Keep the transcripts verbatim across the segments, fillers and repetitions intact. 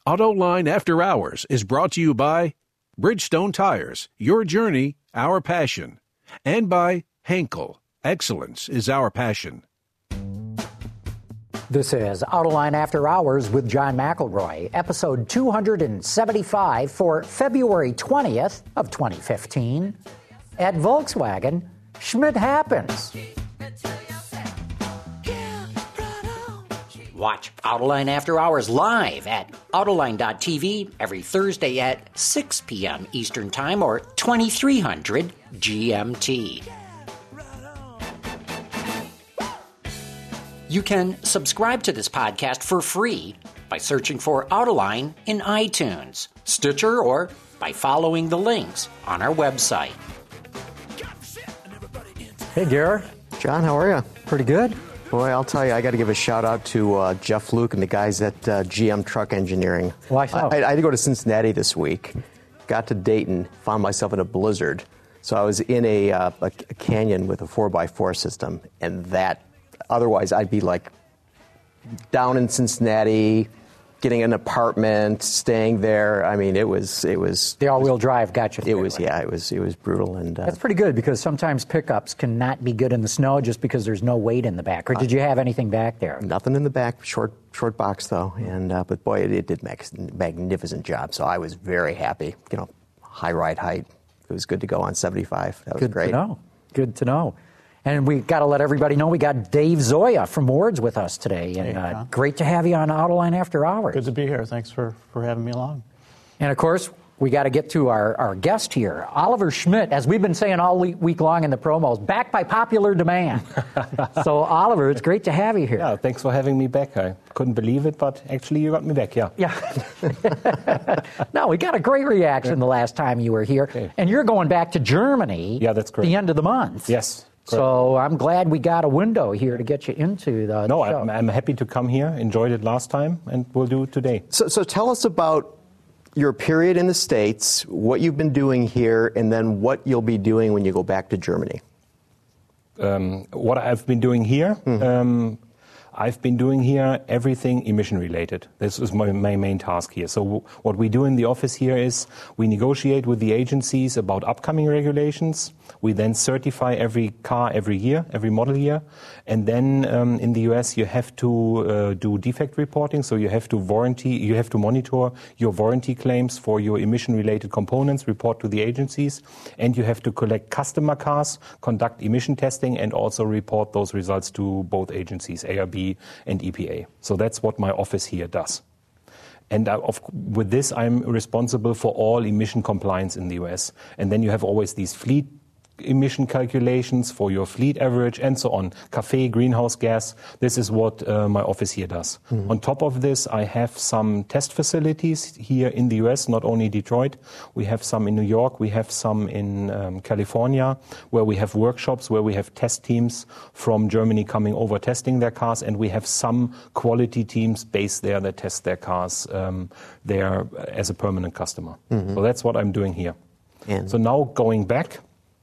AutoLine After Hours is brought to you by Bridgestone Tires, your journey, our passion, and by Henkel, excellence is our passion. This is AutoLine After Hours with John McElroy, episode two seventy-five for February twentieth of twenty fifteen. At Volkswagen, Schmidt happens. Watch AutoLine After Hours live at Autoline dot T V every Thursday at six p.m. Eastern Time or twenty-three hundred G M T. You can subscribe to this podcast for free by searching for Autoline in iTunes, Stitcher, or by following the links on our website. Hey, Garrett. John, how are you? Pretty good. Boy, I'll tell you, I got to give a shout out to uh, Jeff Luke and the guys at uh, G M Truck Engineering. Why so? I, I had to go to Cincinnati this week. Got to Dayton, found myself in a blizzard. So I was in a, uh, a, a canyon with a four by four system, and that, otherwise I'd be like down in Cincinnati, getting an apartment, staying there. I mean, it was it was the all-wheel drive got you. It was yeah, it was it was brutal, and uh, that's pretty good because sometimes pickups can not be good in the snow just because there's no weight in the back. Or did you have anything back there? Nothing in the back, short short box though, and uh, but boy, it, it did make a magnificent job. So I was very happy. You know, high ride height. It was good to go on seventy-five. That was good great. Good to know. Good to know. And we got to let everybody know we got Dave Zoya from Wards with us today. And hey, uh, great to have you on Autoline After Hours. Good to be here. Thanks for, for having me along. And, of course, we got to get to our, our guest here, Oliver Schmidt, as we've been saying all week, week long in the promos, back by popular demand. So, Oliver, it's great to have you here. Yeah, thanks for having me back. I couldn't believe it, but actually you got me back, yeah. Yeah. No, we got a great reaction the last time you were here. Okay. And you're going back to Germany. Yeah, that's correct. The end of the month. Yes. Correct. So I'm glad we got a window here to get you into the No, show. I'm, I'm happy to come here. Enjoyed it last time, and we'll do it today. So, so tell us about your period in the States, what you've been doing here, and then what you'll be doing when you go back to Germany. Um, what I've been doing here, Mm-hmm. um, I've been doing here everything emission related. This is my, my main task here. So w- what we do in the office here is we negotiate with the agencies about upcoming regulations. We then certify every car every year, every model year. And then um, in the U S you have to uh, do defect reporting. So you have to warranty, you have to monitor your warranty claims for your emission related components, report to the agencies. And you have to collect customer cars, conduct emission testing, and also report those results to both agencies, A R B and E P A. So that's what my office here does. And I, of, with this, I'm responsible for all emission compliance in the U S. And then you have always these fleet emission calculations for your fleet average and so on. CAFE, greenhouse gas, this is what uh, my office here does. Mm-hmm. On top of this, I have some test facilities here in the U S, not only Detroit. We have some in New York, we have some in um, California, where we have workshops, where we have test teams from Germany coming over testing their cars, and we have some quality teams based there that test their cars um, there as a permanent customer. Mm-hmm. So that's what I'm doing here. And so now going back,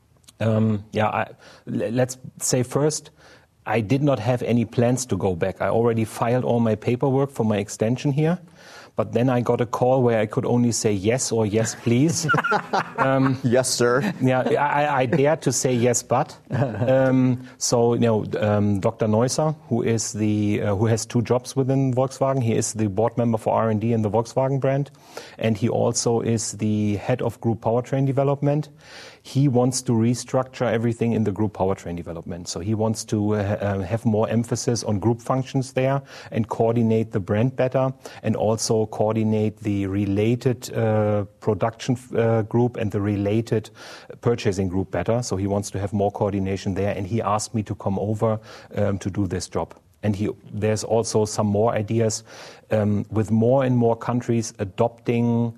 Um, yeah, I, let's say first, I did not have any plans to go back. I already filed all my paperwork for my extension here, but then I got a call where I could only say yes or yes, please. um, yes, sir. Yeah, I, I dared to say yes, but. Um, so, you know, um, Doctor Neusser, who is the uh, who has two jobs within Volkswagen, he is the board member for R and D in the Volkswagen brand, and he also is the head of group powertrain development. He wants to restructure everything in the group powertrain development. So he wants to uh, uh, have more emphasis on group functions there and coordinate the brand better, and also coordinate the related uh, production uh, group and the related purchasing group better. So he wants to have more coordination there, and he asked me to come over um, to do this job. And he, there's also some more ideas um, with more and more countries adopting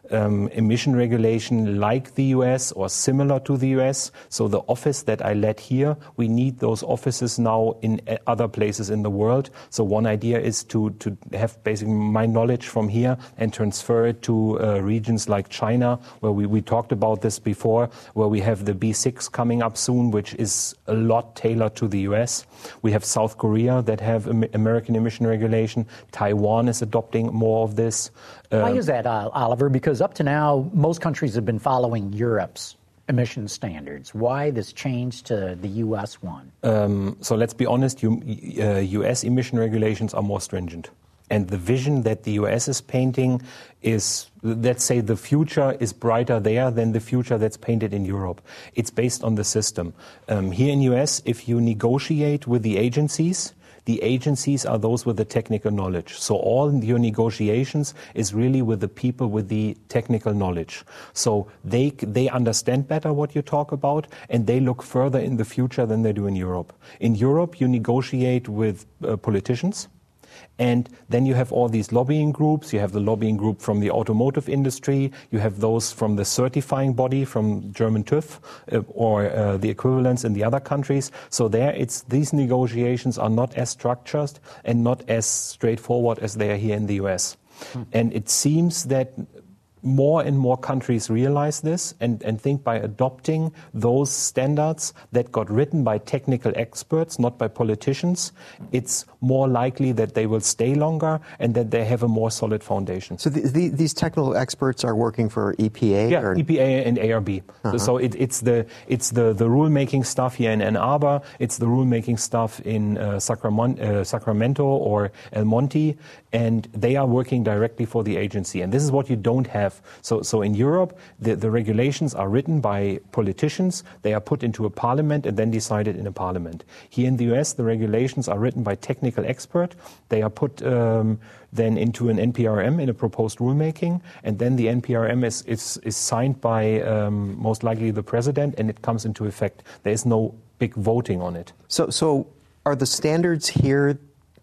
um, emission regulation like the U S or similar to the U S. So the office that I led here, we need those offices now in other places in the world. So one idea is to, to have basically my knowledge from here and transfer it to uh, regions like China, where we, we talked about this before, where we have the B six coming up soon, which is a lot tailored to the U S. We have South Korea that have American emission regulation. Taiwan is adopting more of this. Uh, Why is that, uh, Oliver? Because up to now, most countries have been following Europe's emission standards. Why this change to the U S one? Um, so let's be honest, you, uh, U S emission regulations are more stringent. And the vision that the U S is painting is, let's say, the future is brighter there than the future that's painted in Europe. It's based on the system. Um, here in U S, if you negotiate with the agencies, the agencies are those with the technical knowledge. So all your negotiations is really with the people with the technical knowledge. So they they understand better what you talk about, and they look further in the future than they do in Europe. In Europe, you negotiate with uh, politicians. And then you have all these lobbying groups. You have the lobbying group from the automotive industry. You have those from the certifying body, from German TÜV, uh, or uh, the equivalents in the other countries. So there, it's these negotiations are not as structured and not as straightforward as they are here in the U S. Hmm. And it seems that more and more countries realize this and, and think by adopting those standards that got written by technical experts, not by politicians, it's more likely that they will stay longer and that they have a more solid foundation. So the, the, these technical experts are working for E P A? Yeah, or? E P A and A R B. Uh-huh. So it, it's the it's the, the rule-making stuff here in Ann Arbor, it's the rule-making stuff in uh, Sacramento, uh, Sacramento or El Monte, and they are working directly for the agency. And this is what you don't have. So, so in Europe, the, the regulations are written by politicians. They are put into a parliament and then decided in a parliament. Here in the U S, the regulations are written by technical expert. They are put um, then into an N P R M in a proposed rulemaking, and then the N P R M is is, is signed by um, most likely the president, and it comes into effect. There is no big voting on it. So, so are the standards here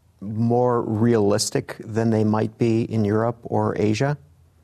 more realistic than they might be in Europe or Asia?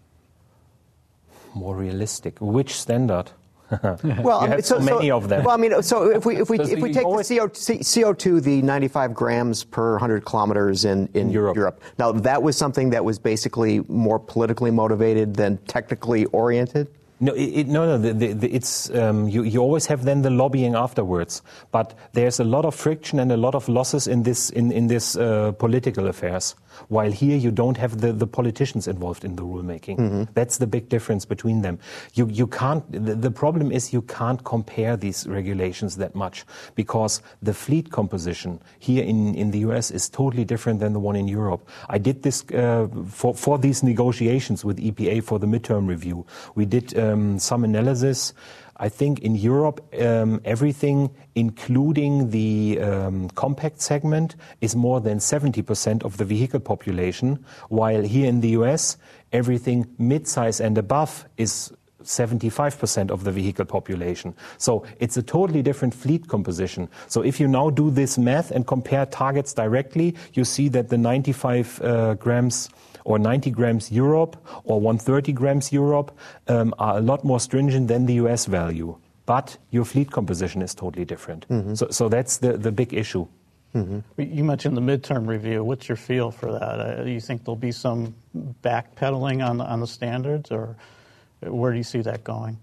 More realistic. Which standard? Well, you have so, so many so, of them. Well, I mean, so if we if we so if we take always, the C O two, the ninety-five grams per one hundred kilometers in, in Europe. Europe. Now, that was something that was basically more politically motivated than technically oriented? No, it, it, no, no. The, the, the, it's um, you. You always have then the lobbying afterwards, but there's a lot of friction and a lot of losses in this in in this uh, political affairs. While here you don't have the, the politicians involved in the rulemaking. Mm-hmm. That's the big difference between them. You you can't. The, the problem is you can't compare these regulations that much because the fleet composition here in, in the U S is totally different than the one in Europe. I did this uh, for for these negotiations with E P A for the midterm review. We did um, some analysis. I think in Europe, um, everything, including the um, compact segment, is more than seventy percent of the vehicle population, while here in the U S, everything mid-size and above is seventy-five percent of the vehicle population. So it's a totally different fleet composition. So if you now do this math and compare targets directly, you see that the ninety-five uh, grams or ninety grams Europe or one hundred thirty grams Europe um, are a lot more stringent than the U S value. But your fleet composition is totally different. Mm-hmm. So, so that's the, the big issue. Mm-hmm. You mentioned the midterm review. What's your feel for that? Uh, do you think there'll be some backpedaling on, on the standards, or where do you see that going?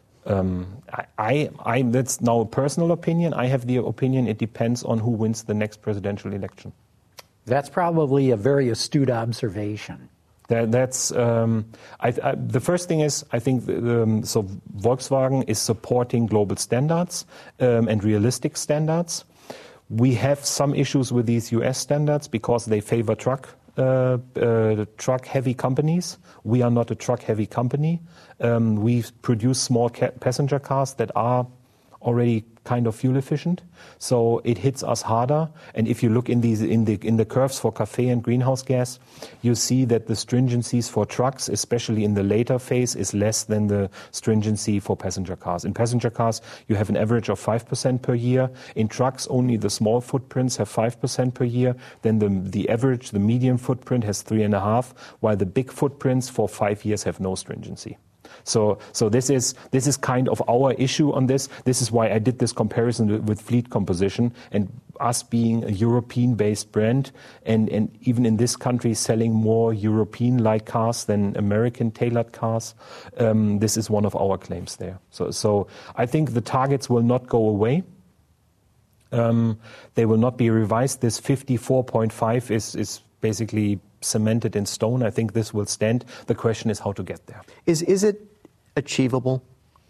Um, I, I, I, that's now a personal opinion. I have the opinion it depends on who wins the next presidential election. That's probably a very astute observation. That, that's um, I, I, the first thing is I think um, so. Volkswagen is supporting global standards um, and realistic standards. We have some issues with these U S standards because they favor truck uh, uh, truck heavy companies. We are not a truck heavy company. Um, we produce small ca- passenger cars that are already kind of fuel efficient, so it hits us harder. And if you look in these in the in the curves for C A F E and greenhouse gas, you see that the stringencies for trucks, especially in the later phase, is less than the stringency for passenger cars. In passenger cars, you have an average of five percent per year. In trucks, only the small footprints have five percent per year. Then the the average, the medium footprint has three and a half, while the big footprints for five years have no stringency. So, so this is this is kind of our issue on this. This is why I did this comparison with fleet composition, and us being a European-based brand, and, and even in this country selling more European-like cars than American-tailored cars. Um, this is one of our claims there. So, so I think the targets will not go away. Um, they will not be revised. This fifty-four point five is is basically cemented in stone. I think this will stand. The question is how to get there. Is is it achievable?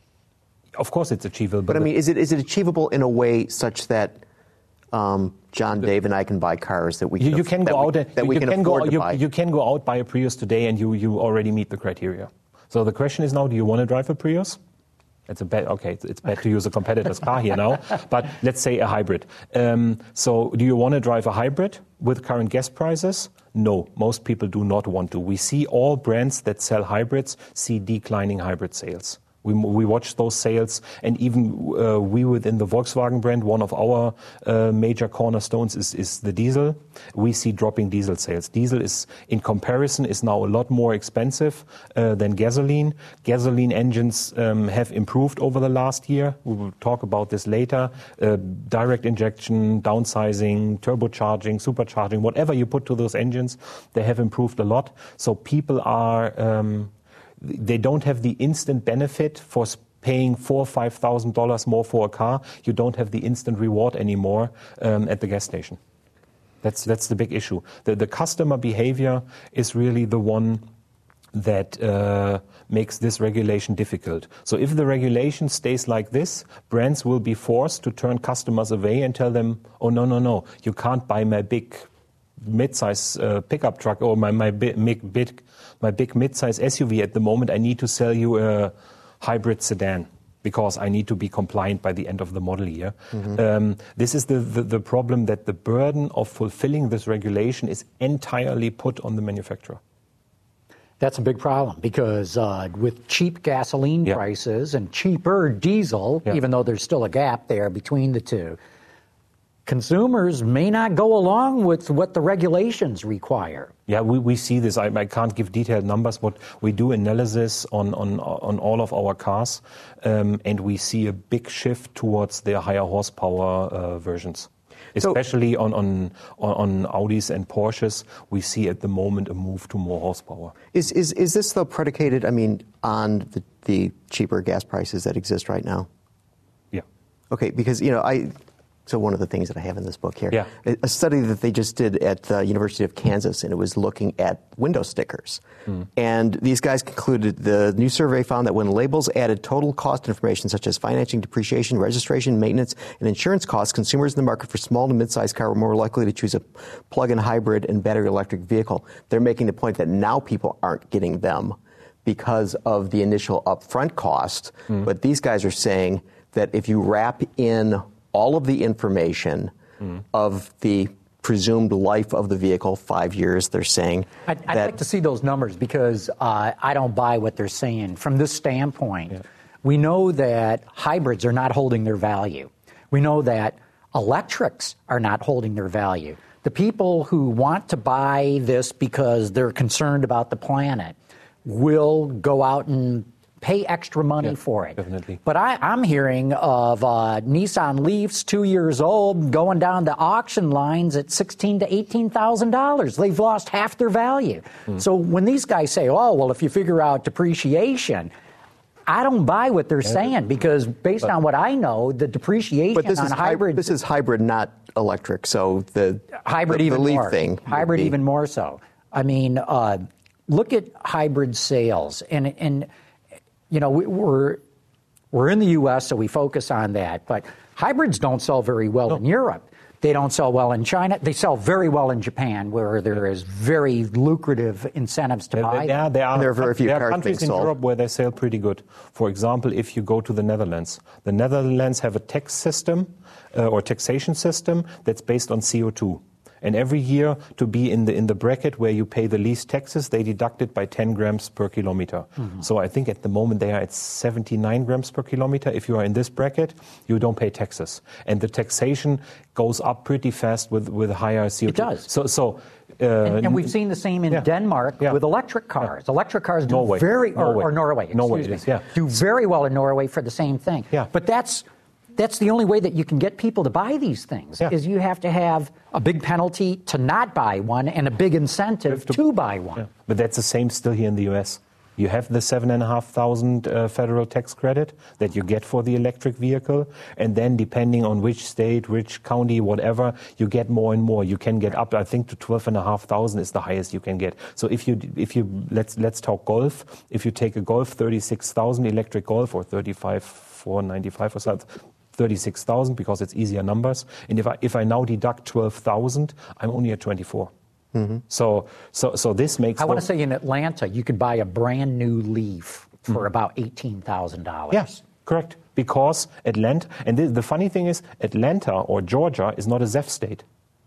Of course it's achievable. But I mean, is it is it achievable in a way such that um, John, Dave, and I can buy cars that we can, you, you can that go we, out and, that we you can, can afford go, to you, buy? You can go out, buy a Prius today, and you, you already meet the criteria. So the question is now, do you want to drive a Prius? It's a bad, okay, it's, it's bad to use a competitor's car here now, but let's say a hybrid. Um, so do you want to drive a hybrid with current gas prices? No, most people do not want to. We see all brands that sell hybrids see declining hybrid sales. We, we watch those sales, and even uh, we within the Volkswagen brand, one of our uh, major cornerstones is, is the diesel. We see dropping diesel sales. Diesel is, in comparison, is now a lot more expensive uh, than gasoline. Gasoline engines um, have improved over the last year. We will talk about this later. Uh, direct injection, downsizing, turbocharging, supercharging, whatever you put to those engines, they have improved a lot. So people are... Um, They don't have the instant benefit for paying four or five thousand dollars more for a car. You don't have the instant reward anymore um, at the gas station. That's that's the big issue. The, the customer behavior is really the one that uh, makes this regulation difficult. So if the regulation stays like this, brands will be forced to turn customers away and tell them, "Oh no no no, you can't buy my big mid-size uh, pickup truck or my my big big." My big mid-size S U V at the moment, I need to sell you a hybrid sedan because I need to be compliant by the end of the model year. Mm-hmm. Um, this is the, the, the problem, that the burden of fulfilling this regulation is entirely put on the manufacturer. That's a big problem because uh, with cheap gasoline yeah. prices and cheaper diesel, yeah. even though there's still a gap there between the two, consumers may not go along with what the regulations require. Yeah, we, we see this. I, I can't give detailed numbers, but we do analysis on, on, on all of our cars, um, and we see a big shift towards the higher horsepower uh, versions. Especially so, on, on, on Audis and Porsches, we see at the moment a move to more horsepower. Is, is, is this, though, predicated, I mean, on the, the cheaper gas prices that exist right now? Yeah. Okay, because, you know, I... So one of the things that I have in this book here, yeah. a study that they just did at the University of Kansas, and it was looking at window stickers. Mm. And these guys concluded the new survey found that when labels added total cost information such as financing, depreciation, registration, maintenance, and insurance costs, consumers in the market for small to mid-sized car were more likely to choose a plug-in hybrid and battery electric vehicle. They're making the point that now people aren't getting them because of the initial upfront cost. Mm. But these guys are saying that if you wrap in all of the information mm. of the presumed life of the vehicle, five years, they're saying. I'd, I'd like to see those numbers because uh, I don't buy what they're saying. From this standpoint, yeah. we know that hybrids are not holding their value. We know that electrics are not holding their value. The people who want to buy this because they're concerned about the planet will go out and pay extra money yeah, for it. Definitely. But I, I'm hearing of uh, Nissan Leafs, two years old, going down the auction lines at sixteen to eighteen thousand dollars. They've lost half their value. Mm. So when these guys say, "Oh, well, if you figure out depreciation," I don't buy what they're yeah, saying because based but, on what I know, the depreciation but this on is hybrid. This is hybrid, not electric. So the hybrid the, even the Leaf more. thing. Hybrid even more so. I mean, uh, look at hybrid sales and and. You know, we're we're in the U S, so we focus on that. But hybrids don't sell very well no. in Europe They don't sell well in China. They sell very well in Japan, where there is very lucrative incentives to Yeah, buy. there, there, are, there are very few there are cars countries being in sold. Europe where they sell pretty good. For example, if you go to the Netherlands, the Netherlands have a tax system uh, or taxation system that's based on C O two. And every year, to be in the in the bracket where you pay the least taxes, they deduct it by ten grams per kilometer. Mm-hmm. So I think at the moment they are at seventy-nine grams per kilometer. If you are in this bracket, you don't pay taxes. And the taxation goes up pretty fast with, with higher C O two. It does. So, so uh, and, and we've seen the same in yeah. Denmark Yeah. with electric cars. Yeah. Electric cars do Norway. very, or Norway. or Norway, excuse Norway me, it is, yeah. do very well in Norway for the same thing. Yeah. But that's that's the only way that you can get people to buy these things, Yeah. is you have to have a big penalty to not buy one and a big incentive to, to buy one. Yeah. But that's the same still here in the U S. You have the seven and a half thousand uh, federal tax credit that you get for the electric vehicle, and then depending on which state, which county, whatever, you get more and more. You can get up, I think, to twelve and a half thousand is the highest you can get. So if you, if you let's let's talk Golf. If you take a Golf thirty-six thousand electric Golf or thirty-five four ninety-five or something. thirty-six thousand because it's easier numbers. And if I if I now deduct twelve thousand, I'm only at twenty-four. Mm-hmm. So so so this makes. I want to say in Atlanta, you could buy a brand new Leaf for mm-hmm. about eighteen thousand dollars. Yes, correct. Because Atlanta, and the, the funny thing is, Atlanta or Georgia is not a Z E F state,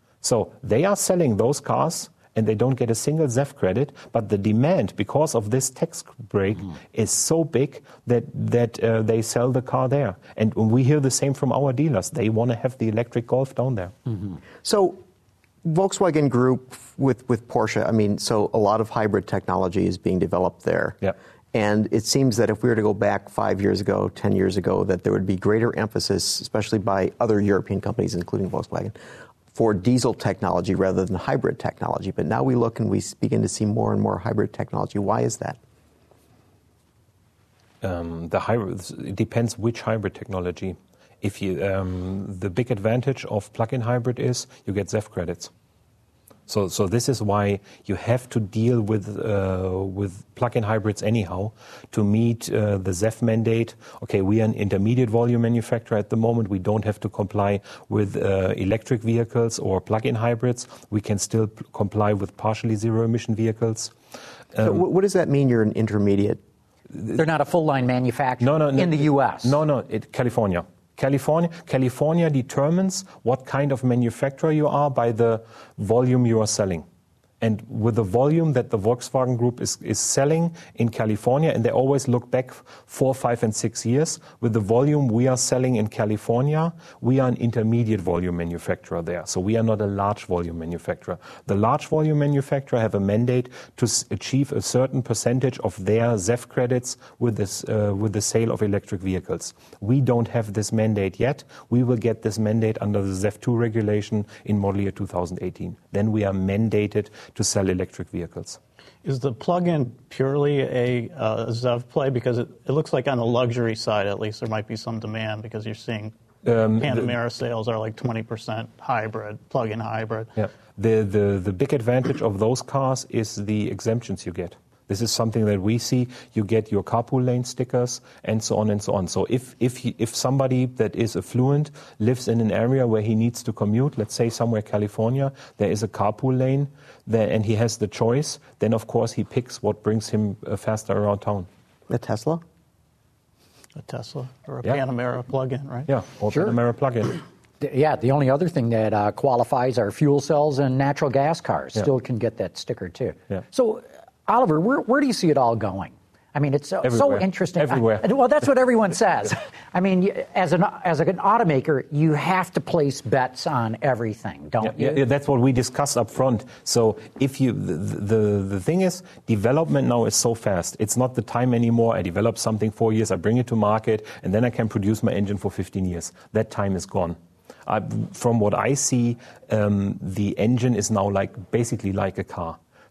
so they are selling those cars. And they don't get a single Z E F credit, but the demand, because of this tax break, mm. is so big that that uh, they sell the car there. And we hear the same from our dealers. They want to have the electric Golf down there. Mm-hmm. So Volkswagen Group with, with Porsche, I mean, so a lot of hybrid technology is being developed there. Yeah. And it seems that if we were to go back five years ago, ten years ago, that there would be greater emphasis, especially by other European companies, including Volkswagen, for diesel technology rather than hybrid technology. But now we look and we begin to see more and more hybrid technology. Why is that? Um, the hybrid, it depends which hybrid technology. If you, um, the big advantage of plug-in hybrid is you get Z E F credits. So, so this is why you have to deal with uh, with plug-in hybrids anyhow to meet uh, the Z E F mandate. Okay, we are an intermediate volume manufacturer at the moment. We don't have to comply with uh, electric vehicles or plug-in hybrids. We can still p- comply with partially zero-emission vehicles. Um, so what does that mean? You're an intermediate? They're not a full-line manufacturer no, no, no, in the U S. No, no, it, California. California, California determines what kind of manufacturer you are by the volume you are selling. And with the volume that the Volkswagen Group is, is selling in California, and they always look back four, five, and six years, with the volume we are selling in California, we are an intermediate volume manufacturer there. So we are not a large volume manufacturer. The large volume manufacturer have a mandate to s- achieve a certain percentage of their Z E F credits with, this, uh, with the sale of electric vehicles. We don't have this mandate yet. We will get this mandate under the Z E F two regulation in model year two thousand eighteen. Then we are mandated to sell electric vehicles. Is the plug-in purely a uh, Z E V play? Because it, it looks like on the luxury side, at least, there might be some demand because you're seeing um, Panamera the, sales are like twenty percent hybrid, plug-in hybrid. Yeah. The, the, the big advantage of those cars is the exemptions you get. This is something that we see. You get your carpool lane stickers and so on and so on. So if if he, if somebody that is affluent lives in an area where he needs to commute, let's say somewhere California, there is a carpool lane there and he has the choice, then of course he picks what brings him uh, faster around town. A Tesla? A Tesla or a yeah. Panamera plug-in, right? Yeah, or sure. Panamera plug-in. Yeah, the only other thing that uh, qualifies are fuel cells and natural gas cars. Yeah. Still can get that sticker too. Yeah. So, Oliver, where, where do you see it all going? I mean, it's so, so interesting. Everywhere. I, well, that's what everyone says. I mean, as an as an automaker, you have to place bets on everything, don't yeah, you? Yeah, that's what we discussed up front. So if you, the, the the thing is, development now is so fast. It's not the time anymore. I develop something four years, I bring it to market, and then I can produce my engine for fifteen years. That time is gone. Uh, from what I see, um, the engine is now like basically like a car.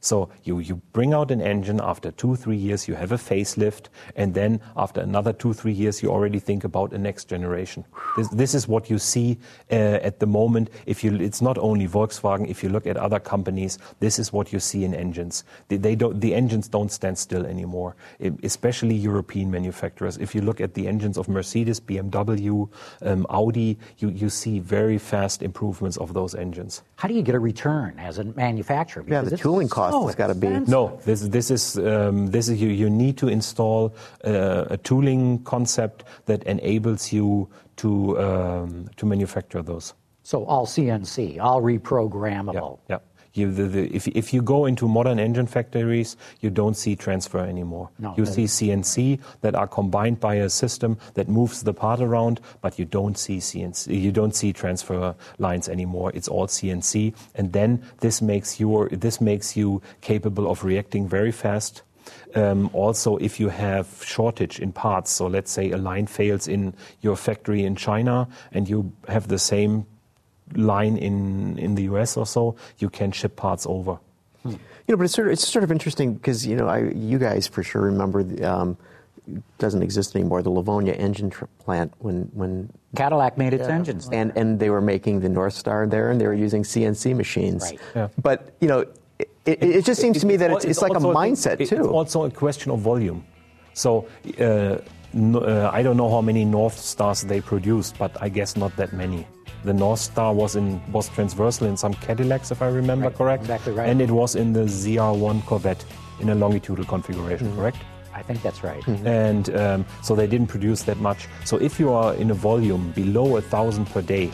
So you, you bring out an engine, after two, three years you have a facelift, and then after another two, three years you already think about a next generation. This, this is what you see uh, at the moment. If you, it's not only Volkswagen, if you look at other companies, this is what you see in engines. They, they don't, the engines don't stand still anymore, especially European manufacturers. If you look at the engines of Mercedes, B M W, um, Audi, you, you see very fast improvements of those engines. How do you get a return as a manufacturer? Because yeah, the tooling cost so has got to be. No, this this is um, this is you. You need to install uh, a tooling concept that enables you to um, to manufacture those. So all C N C, all reprogrammable. Yeah. yeah. You, the, the, if, if you go into modern engine factories, you don't see transfer anymore. No, you see C N C that are combined by a system that moves the part around, but you don't see C N C. You don't see transfer lines anymore. It's all C N C, and then this makes you this makes you capable of reacting very fast. Um, also, if you have shortage in parts, so let's say a line fails in your factory in China, and you have the same line in, in the U S or so, you can ship parts over. Hmm. You know, but it's sort of, it's sort of interesting because, you know, I, you guys for sure remember, the, um, doesn't exist anymore, the Livonia engine tr- plant when, when Cadillac made its yeah. engines. And, and they were making the North Star there, and they were using C N C machines. Right. Yeah. But, you know, it, it, it just seems it, to me that it's, it's it's like a mindset, it, too. It's also a question of volume. So, uh, no, uh, I don't know how many North Stars they produced, but I guess not that many. The North Star was in was transversal in some Cadillacs, if I remember right, correct. Exactly right. And it was in the Z R one Corvette in a longitudinal configuration, mm-hmm. correct? I think that's right. Mm-hmm. And um, so they didn't produce that much. So if you are in a volume below a thousand per day,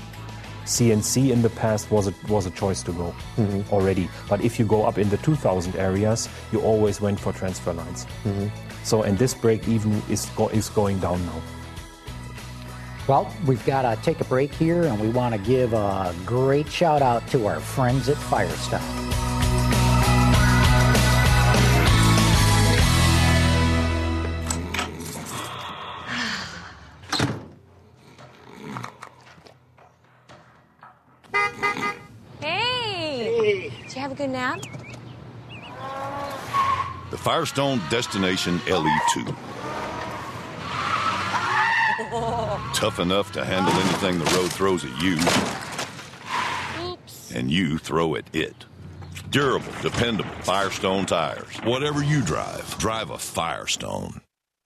C N C in the past was a, was a choice to go mm-hmm. already. But if you go up in the two thousand areas, you always went for transfer lines. Mm-hmm. So, and this break even is go, is going down now. Well, we've got to take a break here, and we want to give a great shout out to our friends at Firestone. Hey! Did you have a good nap? The Firestone Destination L E two. Tough enough to handle anything the road throws at you. Oops. And you throw at it. Durable, dependable Firestone tires. Whatever you drive, drive a Firestone.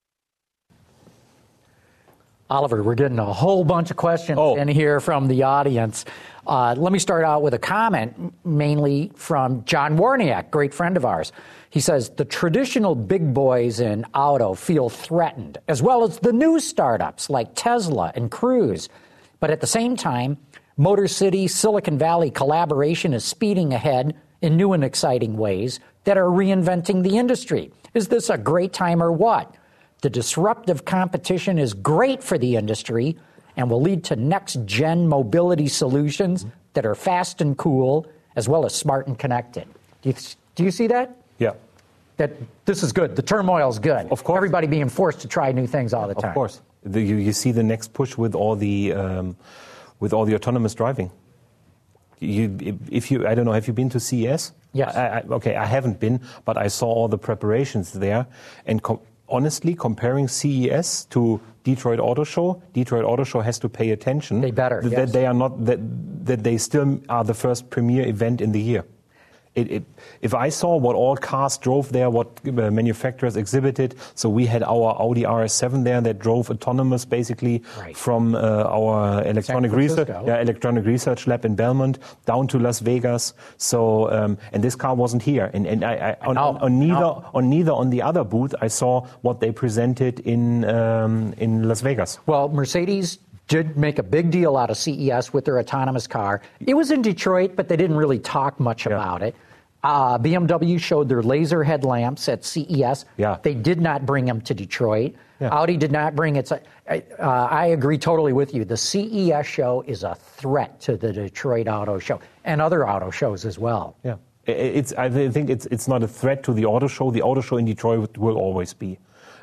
Oliver, we're getting a whole bunch of questions oh. in here from the audience. Uh, let me start out with a comment, mainly from John Warniak, great friend of ours. He says, the traditional big boys in auto feel threatened, as well as the new startups like Tesla and Cruise. But at the same time, Motor City, Silicon Valley collaboration is speeding ahead in new and exciting ways that are reinventing the industry. Is this a great time or what? The disruptive competition is great for the industry and will lead to next-gen mobility solutions that are fast and cool, as well as smart and connected. Do you, do you see that? Yeah. That this is good. The turmoil is good. Of course. Everybody being forced to try new things all the time. Of course. The, you, you see the next push with all the um, with all the autonomous driving. You, if you, I don't know, have you been to C E S? Yes. I, I, okay, I haven't been, but I saw all the preparations there. And com- honestly, comparing C E S to Detroit Auto Show, Detroit Auto Show has to pay attention. They better, that yes. they are not that that they still are the first premier event in the year. It, it, if I saw what all cars drove there, what uh, manufacturers exhibited, so we had our Audi R S seven there that drove autonomous basically right. from uh, our electronic research, yeah, electronic research lab in Belmont down to Las Vegas. So um, and this car wasn't here, and, and I, I, on, no, on, on neither no. on neither on the other booth I saw what they presented in um, in Las Vegas. Well, Mercedes did make a big deal out of C E S with their autonomous car. It was in Detroit, but they didn't really talk much yeah. about it. Uh, B M W showed their laser headlamps at C E S. Yeah. They did not bring them to Detroit. Yeah. Audi did not bring its... Uh, I agree totally with you. The C E S show is a threat to the Detroit Auto Show and other auto shows as well. Yeah, it's. I think it's it's not a threat to the auto show. The auto show in Detroit will always be.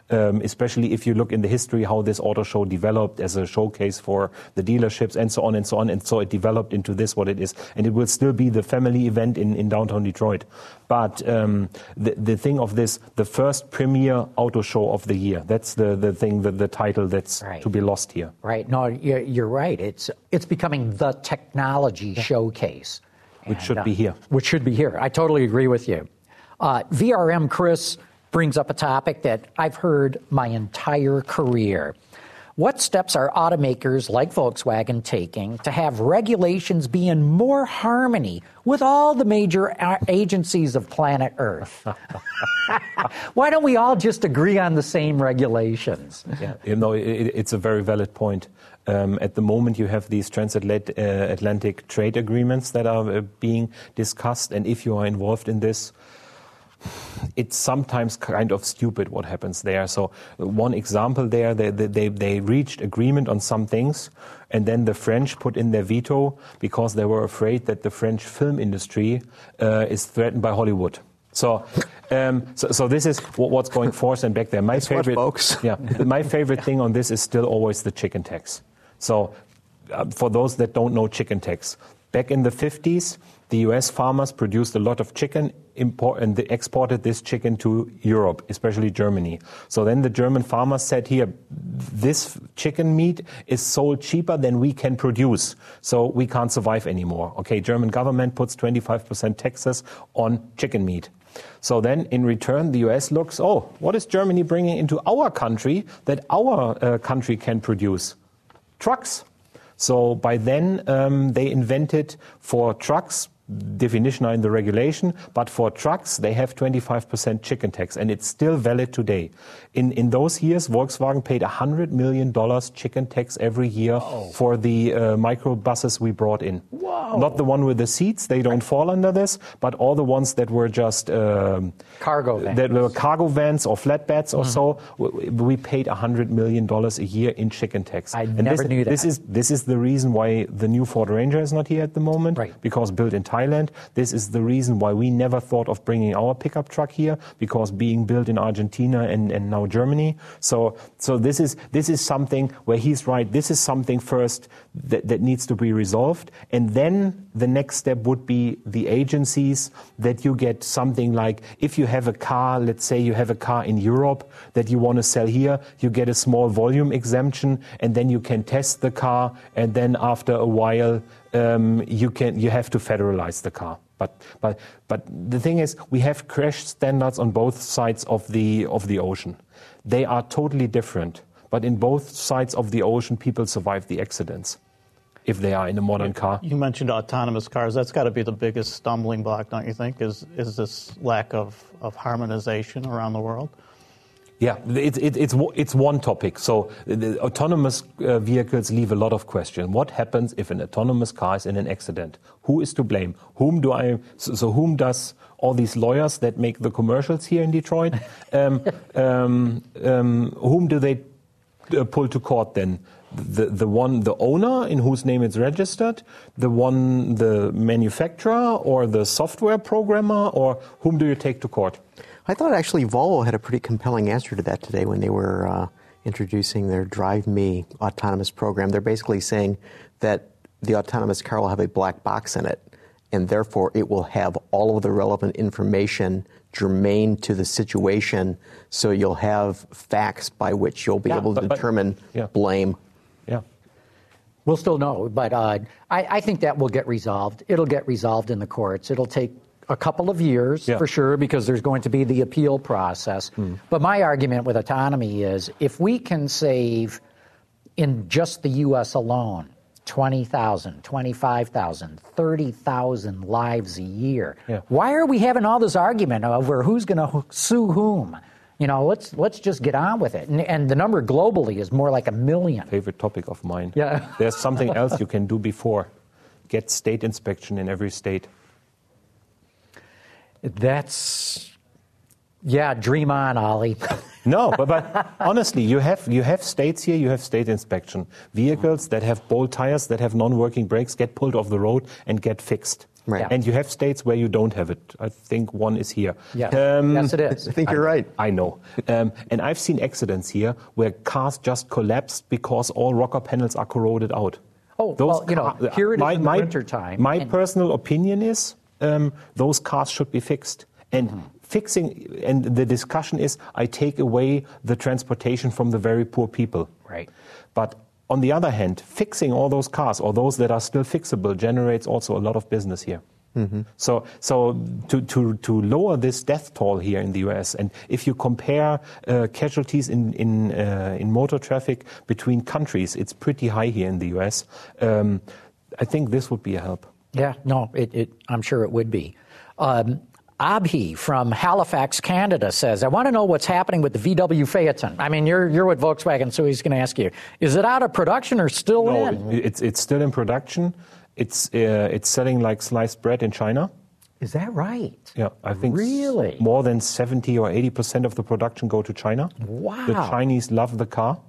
Um, especially if you look in the history how this auto show developed as a showcase for the dealerships and so on and so on. And so it developed into this, what it is. And it will still be the family event in, in downtown Detroit. But um, the, the thing of this, the first premier auto show of the year, that's the, the thing, the, the title that's right. to be lost here. Right. No, you're, you're right. It's, it's becoming the technology yeah. showcase. Which and, should uh, be here. Which should be here. I totally agree with you. Uh, V R M Chris brings up a topic that I've heard my entire career. What steps are automakers like Volkswagen taking to have regulations be in more harmony with all the major agencies of planet Earth? Why don't we all just agree on the same regulations? Yeah, you know, it, it's a very valid point. Um, at the moment, you have these transatlantic uh, trade agreements that are uh, being discussed, and if you are involved in this, it's sometimes kind of stupid what happens there. So one example there, they, they, they reached agreement on some things, and then the French put in their veto because they were afraid that the French film industry uh, is threatened by Hollywood. So, um, so, so this is what's going forth and back there. My Guess favorite, what, folks? yeah, my favorite thing on this is still always the chicken tax. So, uh, for those that don't know chicken tax, back in the fifties, the U S farmers produced a lot of chicken import, and they exported this chicken to Europe, especially Germany. So then the German farmers said, here, this chicken meat is sold cheaper than we can produce, so we can't survive anymore. Okay, German government puts twenty-five percent taxes on chicken meat. So then, in return, the U S looks, oh, what is Germany bringing into our country that our uh, country can produce? Trucks. So by then, um, they invented for trucks, definition are in the regulation, but for trucks, they have twenty-five percent chicken tax, and it's still valid today. In in those years, Volkswagen paid one hundred million dollars chicken tax every year Whoa. for the uh, microbuses we brought in. Whoa. Not the one with the seats, they don't fall under this, but all the ones that were just um, cargo vans. That were cargo vans or flatbeds or mm. so, we paid one hundred million dollars a year in chicken tax. I and never this, knew that. This is, this is the reason why the new Ford Ranger is not here at the moment, right. because built in Thailand. This is the reason why we never thought of bringing our pickup truck here, because being built in Argentina and, and now Germany. So so this is this is something where he's right. This is something first that, that needs to be resolved. And then the next step would be the agencies, that you get something like, if you have a car, let's say you have a car in Europe that you want to sell here, you get a small volume exemption, and then you can test the car, and then after a while Um, you can you have to federalize the car. But but but the thing is, we have crash standards on both sides of the of the ocean. They are totally different. But in both sides of the ocean, people survive the accidents if they are in a modern car. You mentioned autonomous cars. That's got to be the biggest stumbling block, don't you think? Is is this lack of, of harmonization around the world? Yeah, it, it, it's it's one topic. So the autonomous uh, vehicles leave a lot of questions. What happens if an autonomous car is in an accident? Who is to blame? Whom do I? So, so whom does all these lawyers that make the commercials here in Detroit? um, um, um, whom do they uh, pull to court then? The the one, the owner in whose name it's registered, the one, the manufacturer, or the software programmer, or whom do you take to court? I thought actually Volvo had a pretty compelling answer to that today when they were uh, introducing their Drive Me autonomous program. They're basically saying that the autonomous car will have a black box in it, and therefore it will have all of the relevant information germane to the situation, so you'll have facts by which you'll be yeah, able to but, determine but, yeah. blame. Yeah. We'll still know, but uh, I, I think that will get resolved. It'll get resolved in the courts. It'll take a couple of years, yeah. for sure, because there's going to be the appeal process. Mm. But my argument with autonomy is, if we can save, in just the U S alone, twenty thousand, twenty-five thousand, thirty thousand lives a year, yeah. why are we having all this argument over who's going to sue whom? You know, let's let's just get on with it. And, and the number globally is more like a million. Favorite topic of mine. Yeah. There's something else you can do before. Get state inspection in every state. That's, yeah, dream on, Ollie. No, but, but honestly, you have you have states here, you have state inspection. Vehicles that have bolt tires, that have non-working brakes, get pulled off the road and get fixed. Right. And you have states where you don't have it. I think one is here. Yes, um, yes it is. I think you're I, right. I know. Um, and I've seen accidents here where cars just collapsed because all rocker panels are corroded out. Oh, those well, you know, car, here it is my, in the my, wintertime. My and, personal opinion is um, those cars should be fixed. And mm-hmm. fixing, and the discussion is, I take away the transportation from the very poor people. Right. But on the other hand, fixing all those cars, or those that are still fixable, generates also a lot of business here. Mm-hmm. So, so to, to, to lower this death toll here in the U S, and if you compare uh, casualties in in, uh, in motor traffic between countries, it's pretty high here in the U S. Um, I think this would be a help. Yeah, no, it, it, I'm sure it would be. Um, Abhi from Halifax, Canada says, I want to know what's happening with the V W Phaeton. I mean, you're you're with Volkswagen, so he's going to ask you, is it out of production or still no, in? It, it's it's still in production. It's uh, it's selling like sliced bread in China. Is that right? Yeah, I think really more than seventy or eighty percent of the production go to China. Wow. The Chinese love the car.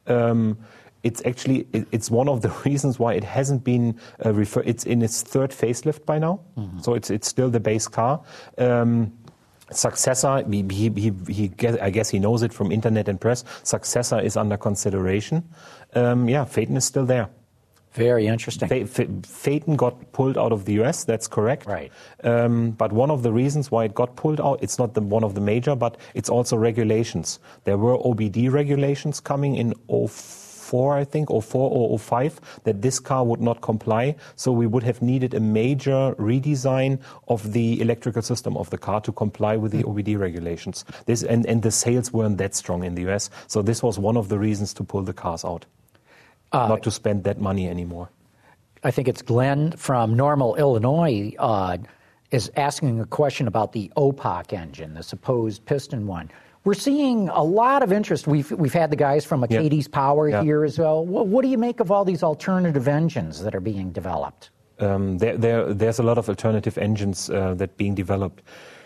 Um, It's actually it, it's one of the reasons why it hasn't been uh, referred. It's in its third facelift by now, mm-hmm. so it's it's still the base car. Um, Successor, he, he, he, he, I guess he knows it from internet and press. Successor is under consideration. Um, yeah, Phaeton is still there. Very interesting. Phaeton got pulled out of the U S, that's correct. Right. Um, but one of the reasons why it got pulled out, it's not the, one of the major, but it's also regulations. There were O B D regulations coming in oh four, I think, oh four or oh five, that this car would not comply. So we would have needed a major redesign of the electrical system of the car to comply with the O B D regulations. This and, and the sales weren't that strong in the U S. So this was one of the reasons to pull the cars out. Uh, not to spend that money anymore. I think it's Glenn from Normal, Illinois, uh, is asking a question about the O P O C engine, the supposed piston one. We're seeing a lot of interest. We've we've had the guys from Acades yeah. Power yeah. here as well. What, what do you make of all these alternative engines that are being developed? Um, there, there, there's a lot of alternative engines uh, that are being developed.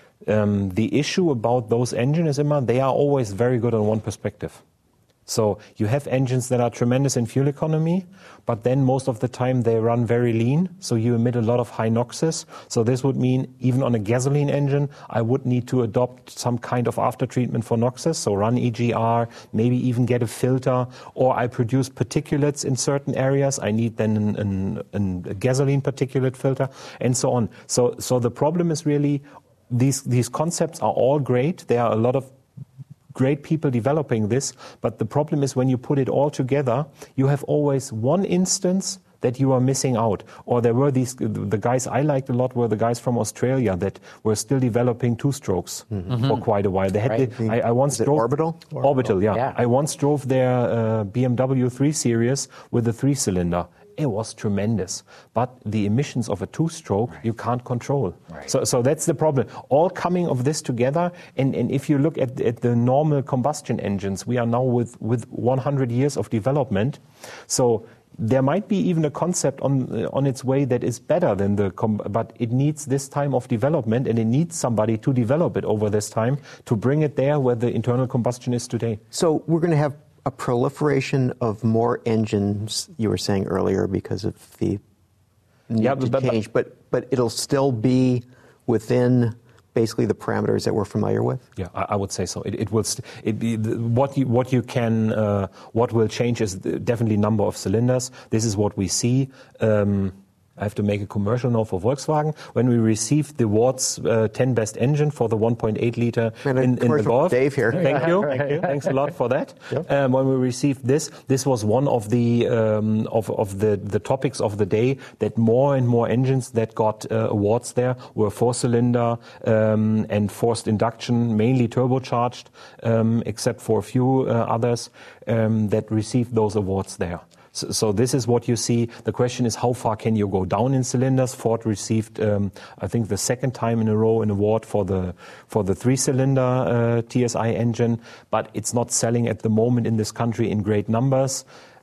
Um, the issue about those engines, Emma, they are always very good on one perspective. So you have engines that are tremendous in fuel economy, but then most of the time they run very lean, so you emit a lot of high NOxes. So this would mean even on a gasoline engine, I would need to adopt some kind of after treatment for NOxes, so run E G R, maybe even get a filter, or I produce particulates in certain areas. I need then an, an, an, a gasoline particulate filter, and so on. So, so the problem is really these these concepts are all great. There are a lot of great people developing this, but the problem is when you put it all together, you have always one instance that you are missing out. Or there were these, the guys I liked a lot were the guys from Australia that were still developing two-strokes mm-hmm. for quite a while. They had right. the, I, I once drove Orbital? Orbital, Orbital yeah. yeah. I once drove their uh, B M W three Series with a three-cylinder. It was tremendous, but the emissions of a two-stroke right. you can't control. Right. So, so that's the problem. All coming of this together, and, and if you look at, at the normal combustion engines, we are now with, with one hundred years of development. So there might be even a concept on uh, on its way that is better than the, com- but it needs this time of development, and it needs somebody to develop it over this time to bring it there where the internal combustion is today. So we're going to have a proliferation of more engines, you were saying earlier, because of the need yeah, to but, change, but, but it'll still be within basically the parameters that we're familiar with? Yeah, I, I would say so. It, it will. St- it be the, what you what you can uh, what will change is definitely number of cylinders. This is what we see. Um, I have to make a commercial now for Volkswagen. When we received the Awards uh, ten Best Engine for the one point eight liter in, in the Golf. Dave here. Thank you. Thank you. Thanks a lot for that. Yep. Um, when we received this, this was one of the um, of, of the, the topics of the day, that more and more engines that got uh, awards there were four-cylinder um, and forced induction, mainly turbocharged, um, except for a few uh, others um, that received those awards there. So, so this is what you see. The question is, how far can you go down in cylinders? Ford received, um, I think, the second time in a row an award for the for the three-cylinder uh, T S I engine, but it's not selling at the moment in this country in great numbers.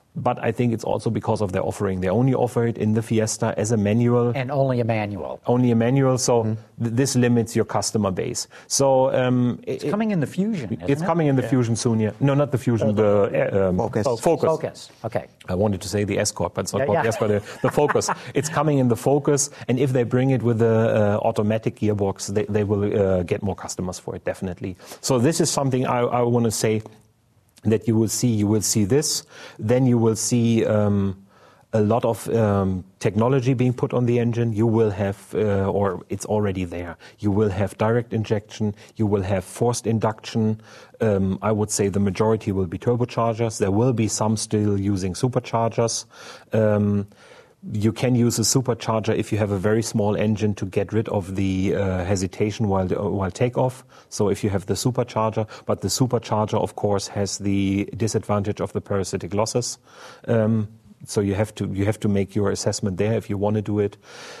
But I think it's also because of their offering. They only offer it in the Fiesta as a manual. And only a manual. Only a manual, so mm-hmm. th- this limits your customer base. So um, It's it, coming in the Fusion, isn't It's it? coming in the yeah. Fusion soon, yeah. No, not the Fusion, the um, Focus. Focus. Focus, okay. I wanted to say the Escort, but it's not yeah, called yeah. the Escort, the, the Focus. It's coming in the Focus, and if they bring it with the uh, automatic gearbox, they, they will uh, get more customers for it, definitely. So this is something I, I want to say that you will see. You will see this, then you will see um, a lot of um, technology being put on the engine. You will have, uh, or it's already there, you will have direct injection, you will have forced induction. Um, I would say the majority will be turbochargers. There will be some still using superchargers. Um, You can use a supercharger if you have a very small engine to get rid of the uh, hesitation while the, uh, while takeoff. So if you have the supercharger, but the supercharger, of course, has the disadvantage of the parasitic losses. Um, so you have to you have to make your assessment there if you want to do it.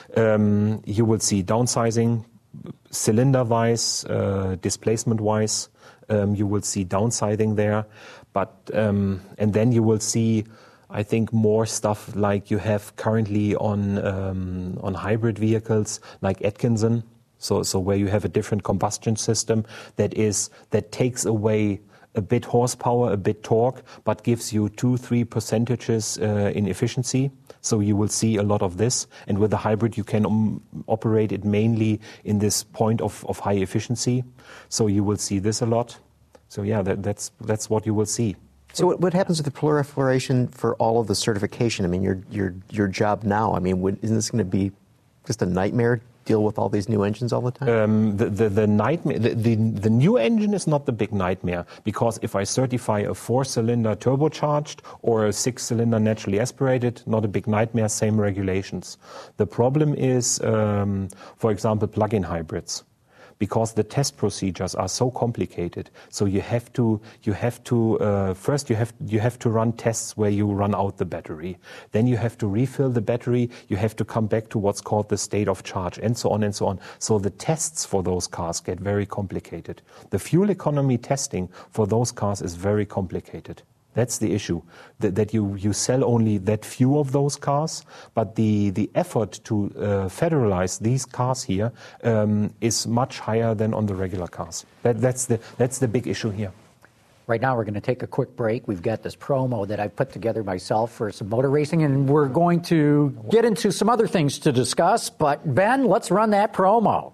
Um, you will see downsizing, cylinder-wise, uh, displacement-wise. Um, you will see downsizing there, but um, and then you will see, I think, more stuff like you have currently on um, on hybrid vehicles like Atkinson, so so where you have a different combustion system that is that takes away a bit horsepower, a bit torque, but gives you two, three percentages uh, in efficiency. So you will see a lot of this, and with the hybrid you can um, operate it mainly in this point of, of high efficiency. So you will see this a lot. So yeah, that, that's that's what you will see. So what, what happens with the proliferation for all of the certification? I mean, your your your job now, I mean, would, isn't this going to be just a nightmare, deal with all these new engines all the time? Um, the, the, the nightmare, the, the, the new engine is not the big nightmare, because if I certify a four-cylinder turbocharged or a six-cylinder naturally aspirated, not a big nightmare, same regulations. The problem is, um, for example, plug-in hybrids. Because the test procedures are so complicated, so you have to you have to uh, first you have you have to run tests where you run out the battery, then you have to refill the battery, you have to come back to what's called the state of charge, and so on and so on. So the tests for those cars get very complicated. The fuel economy testing for those cars is very complicated. That's the issue, that, that you, you sell only that few of those cars, but the, the effort to uh, federalize these cars here um, is much higher than on the regular cars. That, that's, the, that's the big issue here. Right now we're going to take a quick break. We've got this promo that I've put together myself for some motor racing, and we're going to get into some other things to discuss. But Ben, let's run that promo.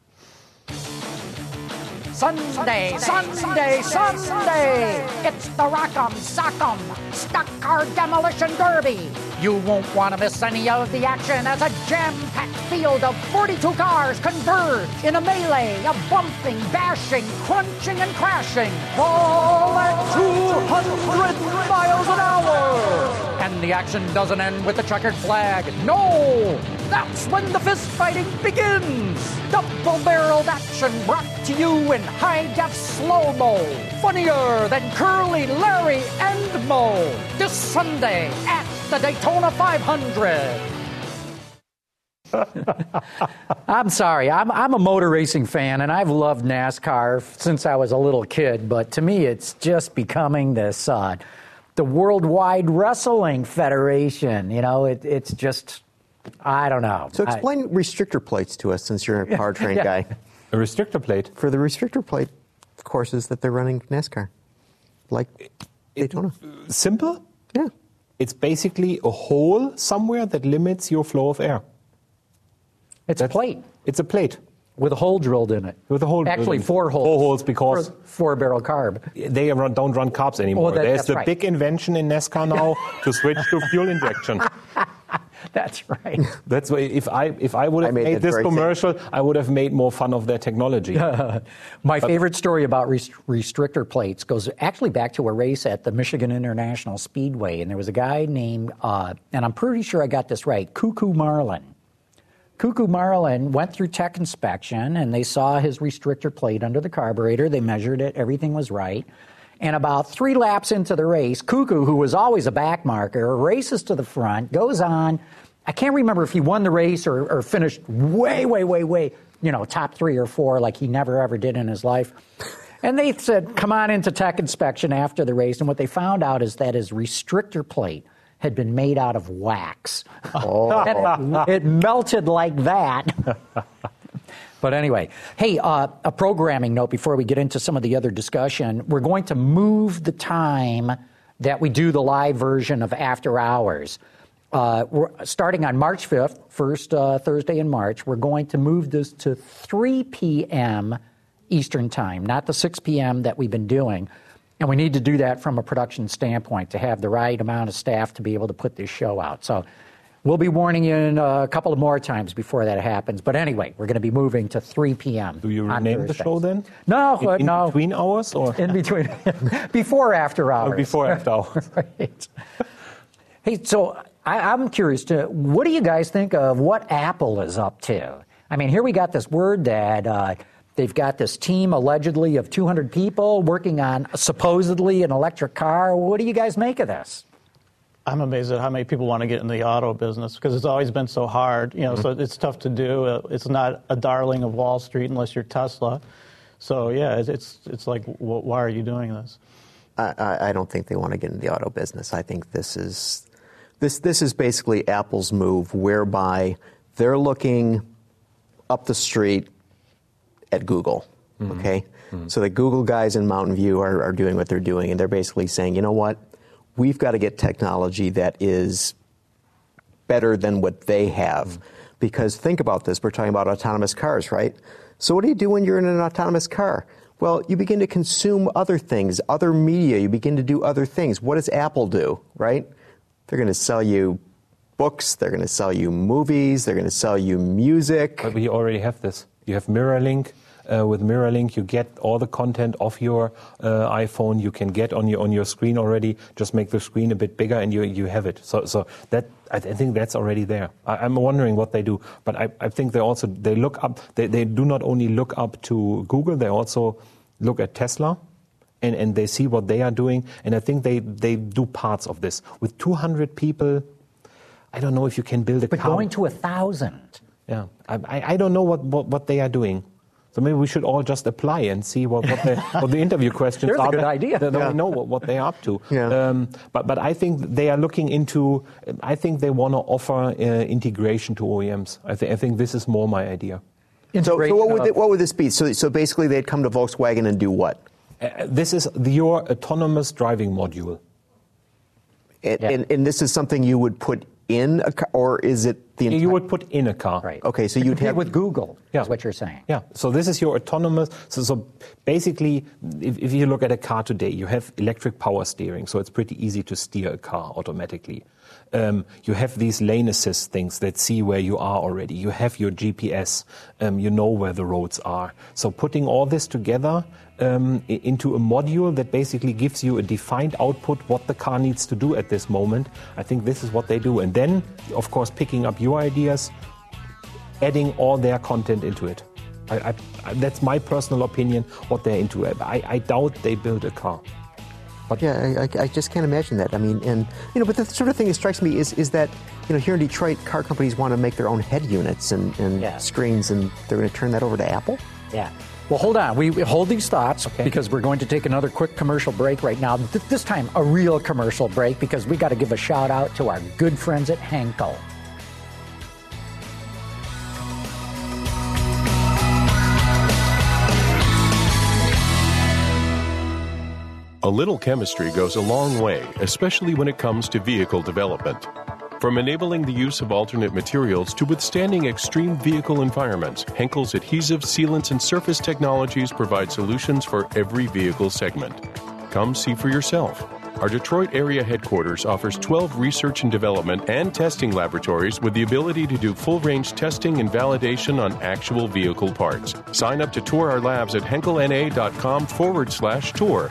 Sunday, Sunday, Sunday! It's the Rock'em Sock'em Stock Car Demolition Derby. You won't want to miss any of the action as a jam-packed field of forty-two cars converge in a melee of bumping, bashing, crunching, and crashing, all at two hundred miles an hour. And the action doesn't end with the checkered flag. No! That's when the fist fighting begins. Double-barreled action brought to you in high-def slow-mo. Funnier than Curly, Larry, and Moe. This Sunday at the Daytona five hundred. I'm sorry. I'm, I'm a motor racing fan, and I've loved NASCAR since I was a little kid. But to me, it's just becoming this uh, the Worldwide Wrestling Federation. You know, it, it's just... I don't know. So explain I, restrictor plates to us, since you're a powertrain yeah. guy. A restrictor plate? For the restrictor plate courses that they're running NASCAR, like it, Daytona. Simple? Yeah. It's basically a hole somewhere that limits your flow of air. It's That's, a plate. It's a plate. With a hole drilled in it. With a hole Actually, four holes. Four holes because... Four, four barrel carb. They run, don't run carbs anymore. Well, that, There's the right. big invention in NASCAR now to switch to fuel injection. That's right. That's why if I if I would have made, made this commercial, thing. I would have made more fun of their technology. Uh, my but, favorite story about rest- restrictor plates goes actually back to a race at the Michigan International Speedway, and there was a guy named, uh, and I'm pretty sure I got this right, Cuckoo Marlin. Cuckoo Marlin went through tech inspection, and they saw his restrictor plate under the carburetor. They measured it. Everything was right. And about three laps into the race, Cuckoo, who was always a back marker, races to the front, goes on. I can't remember if he won the race or, or finished way, way, way, way, you know, top three or four like he never, ever did in his life. And they said, come on into tech inspection after the race. And what they found out is that his restrictor plate had been made out of wax. Oh. it, it melted like that. But anyway, hey, uh, a programming note before we get into some of the other discussion. We're going to move the time that we do the live version of After Hours. Uh, we're starting on March fifth, first uh, Thursday in March, we're going to move this to three p.m. Eastern Time, not the six p.m. that we've been doing. And we need to do that from a production standpoint to have the right amount of staff to be able to put this show out. So we'll be warning you in a couple of more times before that happens. But anyway, we're going to be moving to three p.m. Do you rename the show then? No, in, in no. between hours? Or? In between. Before After Hours. Or before After Hours. Right. Hey, so I, I'm curious, to, what do you guys think of what Apple is up to? I mean, here we got this word that uh, they've got this team allegedly of two hundred people working on supposedly an electric car. What do you guys make of this? I'm amazed at how many people want to get in the auto business because it's always been so hard. You know, mm-hmm. so it's tough to do. Uh, it's not a darling of Wall Street unless you're Tesla. So yeah, it's it's, it's like, wh- why are you doing this? I, I don't think they want to get into the auto business. I think this is this this is basically Apple's move, whereby they're looking up the street at Google. Mm-hmm. Okay, mm-hmm. So the Google guys in Mountain View are, are doing what they're doing, and they're basically saying, you know what, we've got to get technology that is better than what they have. Mm-hmm. Because think about this, we're talking about autonomous cars, right? So what do you do when you're in an autonomous car? Well, you begin to consume other things, other media. You begin to do other things. What does Apple do, right? They're going to sell you books. They're going to sell you movies. They're going to sell you music. But we already have this. You have MirrorLink. Uh, with MirrorLink, you get all the content of your uh, iPhone. You can get on your on your screen already. Just make the screen a bit bigger, and you you have it. So so that I, th- I think that's already there. I, I'm wondering what they do, but I, I think they also they look up. They they do not only look up to Google. They also look at Tesla, and, and they see what they are doing. And I think they they do parts of this with two hundred people. I don't know if you can build a but car. going to a thousand. Yeah, I I, I don't know what, what, what they are doing. So maybe we should all just apply and see what, what, the, what the interview questions There's are. There's a good idea. Then yeah. we know what, what they're up to. Yeah. Um, but but I think they are looking into. I think they want to offer uh, integration to O E Ms. I think I think this is more my idea. So, so what would it, what would this be? So so basically they'd come to Volkswagen and do what? Uh, this is the, your autonomous driving module. And, yeah. and, and this is something you would put in a car, or is it the entire... You would put in a car. Right. Okay, so you'd have... with Google, yeah. is what you're saying. Yeah, so this is your autonomous... So, so basically, if, if you look at a car today, you have electric power steering, so it's pretty easy to steer a car automatically. Um, you have these lane assist things that see where you are already. You have your G P S. Um, you know where the roads are. So putting all this together um, into a module that basically gives you a defined output, what the car needs to do at this moment, I think this is what they do. And then, of course, picking up your ideas, adding all their content into it. I, I, that's my personal opinion, what they're into. I, I doubt they build a car. But yeah, I, I just can't imagine that. I mean, and you know, but the sort of thing that strikes me is is that you know here in Detroit, car companies want to make their own head units and, and yeah. screens, and they're going to turn that over to Apple. Yeah. Well, hold on. We hold these thoughts okay. because we're going to take another quick commercial break right now. Th- this time, a real commercial break because we got to give a shout out to our good friends at Henkel. A little chemistry goes a long way, especially when it comes to vehicle development. From enabling the use of alternate materials to withstanding extreme vehicle environments, Henkel's adhesives, sealants, and surface technologies provide solutions for every vehicle segment. Come see for yourself. Our Detroit area headquarters offers twelve research and development and testing laboratories with the ability to do full-range testing and validation on actual vehicle parts. Sign up to tour our labs at henkelna.com forward slash tour.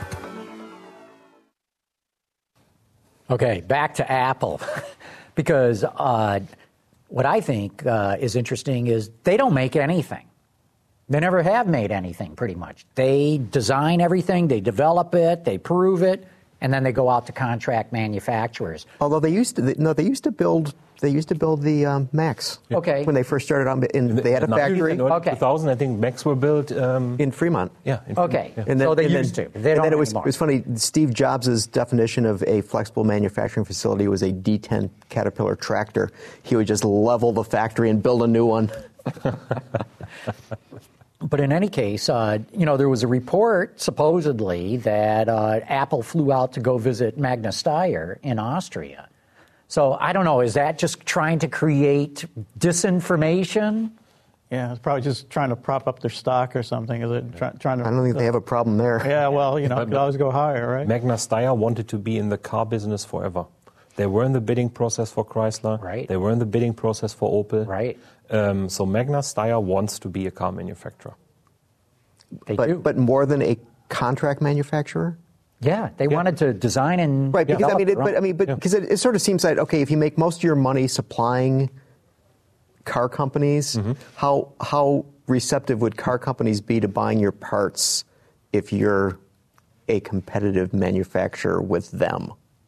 Okay, back to Apple. Because uh, what I think uh, is interesting is they don't make anything. They never have made anything, pretty much. They design everything, they develop it, they prove it, and then they go out to contract manufacturers. Although they used to, no, they used to build. They used to build the um, Macs. Yeah. Okay. When they first started on, in, they had a factory. In okay. two thousand, I think Macs were built um, in Fremont. Yeah. In okay. Fremont, yeah. And then, so they and used then, to. They and don't then it was, anymore. it was funny. Steve Jobs' definition of a flexible manufacturing facility was a D ten Caterpillar tractor. He would just level the factory and build a new one. But in any case, uh, you know, there was a report supposedly that uh, Apple flew out to go visit Magna Steyr in Austria. So I don't know, is that just trying to create disinformation? Yeah, it's probably just trying to prop up their stock or something. Is it try, trying to? I don't think they have a problem there. Yeah, well, you know, it could always go higher, right? Magna Steyr wanted to be in the car business forever. They were in the bidding process for Chrysler. Right. They were in the bidding process for Opel. Right. Um, so Magna Steyr wants to be a car manufacturer. They but, do. but more than a contract manufacturer? Yeah, they Yeah. wanted to design and Right, because I mean, it, develop but I mean, but Yeah. because it, it sort of seems like, okay, if you make most of your money supplying car companies, Mm-hmm. how how receptive would car companies be to buying your parts if you're a competitive manufacturer with them?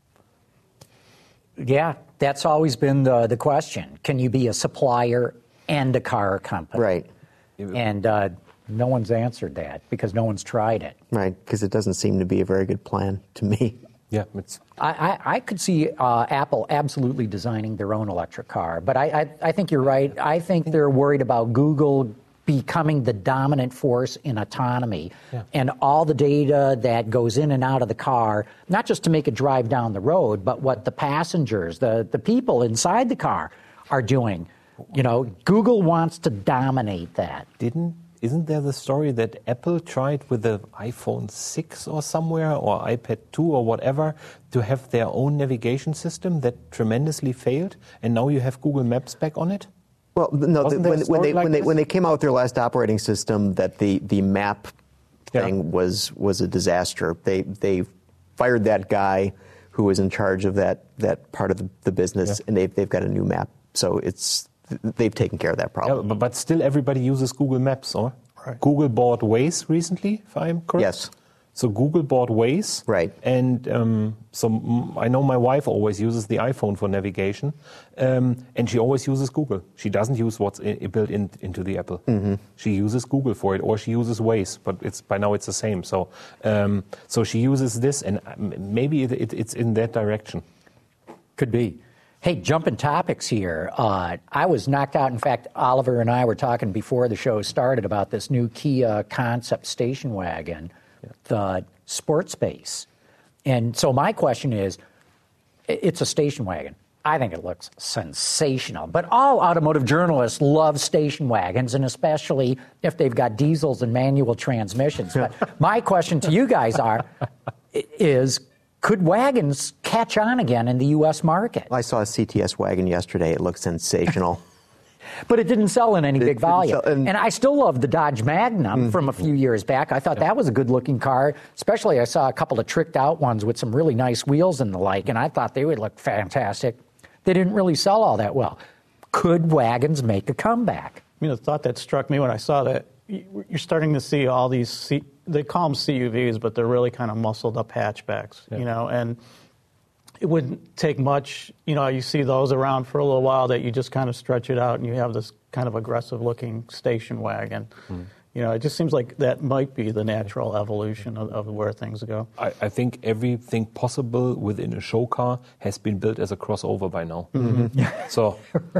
Yeah, that's always been the, the question. Can you be a supplier and a car company? Right. And uh, no one's answered that because no one's tried it. Right, because it doesn't seem to be a very good plan to me. Yeah, it's I, I, I could see uh, Apple absolutely designing their own electric car, but I, I, I think you're right. I think they're worried about Google becoming the dominant force in autonomy, Yeah. and all the data that goes in and out of the car, not just to make it drive down the road, but what the passengers, the, the people inside the car are doing. You know, Google wants to dominate that. didn't. Isn't there the story that Apple tried with the iPhone six or somewhere, or iPad two or whatever, to have their own navigation system that tremendously failed, and now you have Google Maps back on it? Well, no, Wasn't the, there a when, when story they like when they this? when they came out with their last operating system, that the, the map Yeah. thing was was a disaster. They they fired that guy who was in charge of that that part of the, the business, Yeah. and they've they've got a new map. So it's they've taken care of that Yeah, problem. but, but still everybody uses Google Maps, or? Right. Google bought Waze recently, if I'm correct? Yes. So Google bought Waze. Right. And um, so mm, I know my wife always uses the iPhone for navigation, um, and she always uses Google. She doesn't use what's i- built in, into the Apple. Mm-hmm. She uses Google for it, or she uses Waze, but it's by now it's the same. So, um, so she uses this, and um, maybe it, it, it's in that direction. Could be. Hey, jumping topics here. Uh, I was knocked out. In fact, Oliver and I were talking before the show started about this new Kia concept station wagon, the Sport Space. And so my question is, i- it's a station wagon. I think it looks sensational. But all automotive journalists love station wagons, and especially if they've got diesels and manual transmissions. But my question to you guys are, i- is, could wagons catch on again in the U S market? I saw a C T S wagon yesterday. It looked sensational. But it didn't sell in any big didn't volume. sell- and- and I still love the Dodge Magnum from a few years back. I thought that was a good-looking car. Especially I saw a couple of tricked-out ones with some really nice wheels and the like, and I thought they would look fantastic. They didn't really sell all that well. Could wagons make a comeback? I mean, the thought that struck me when I saw that, you- you're starting to see all these, C, they call them C U Vs, but they're really kind of muscled up hatchbacks, you know, and it wouldn't take much, you know, you see those around for a little while that you just kind of stretch it out and you have this kind of aggressive looking station wagon. You know, it just seems like that might be the natural evolution of, of where things go. I, I think everything possible within a show car has been built as a crossover by now. So,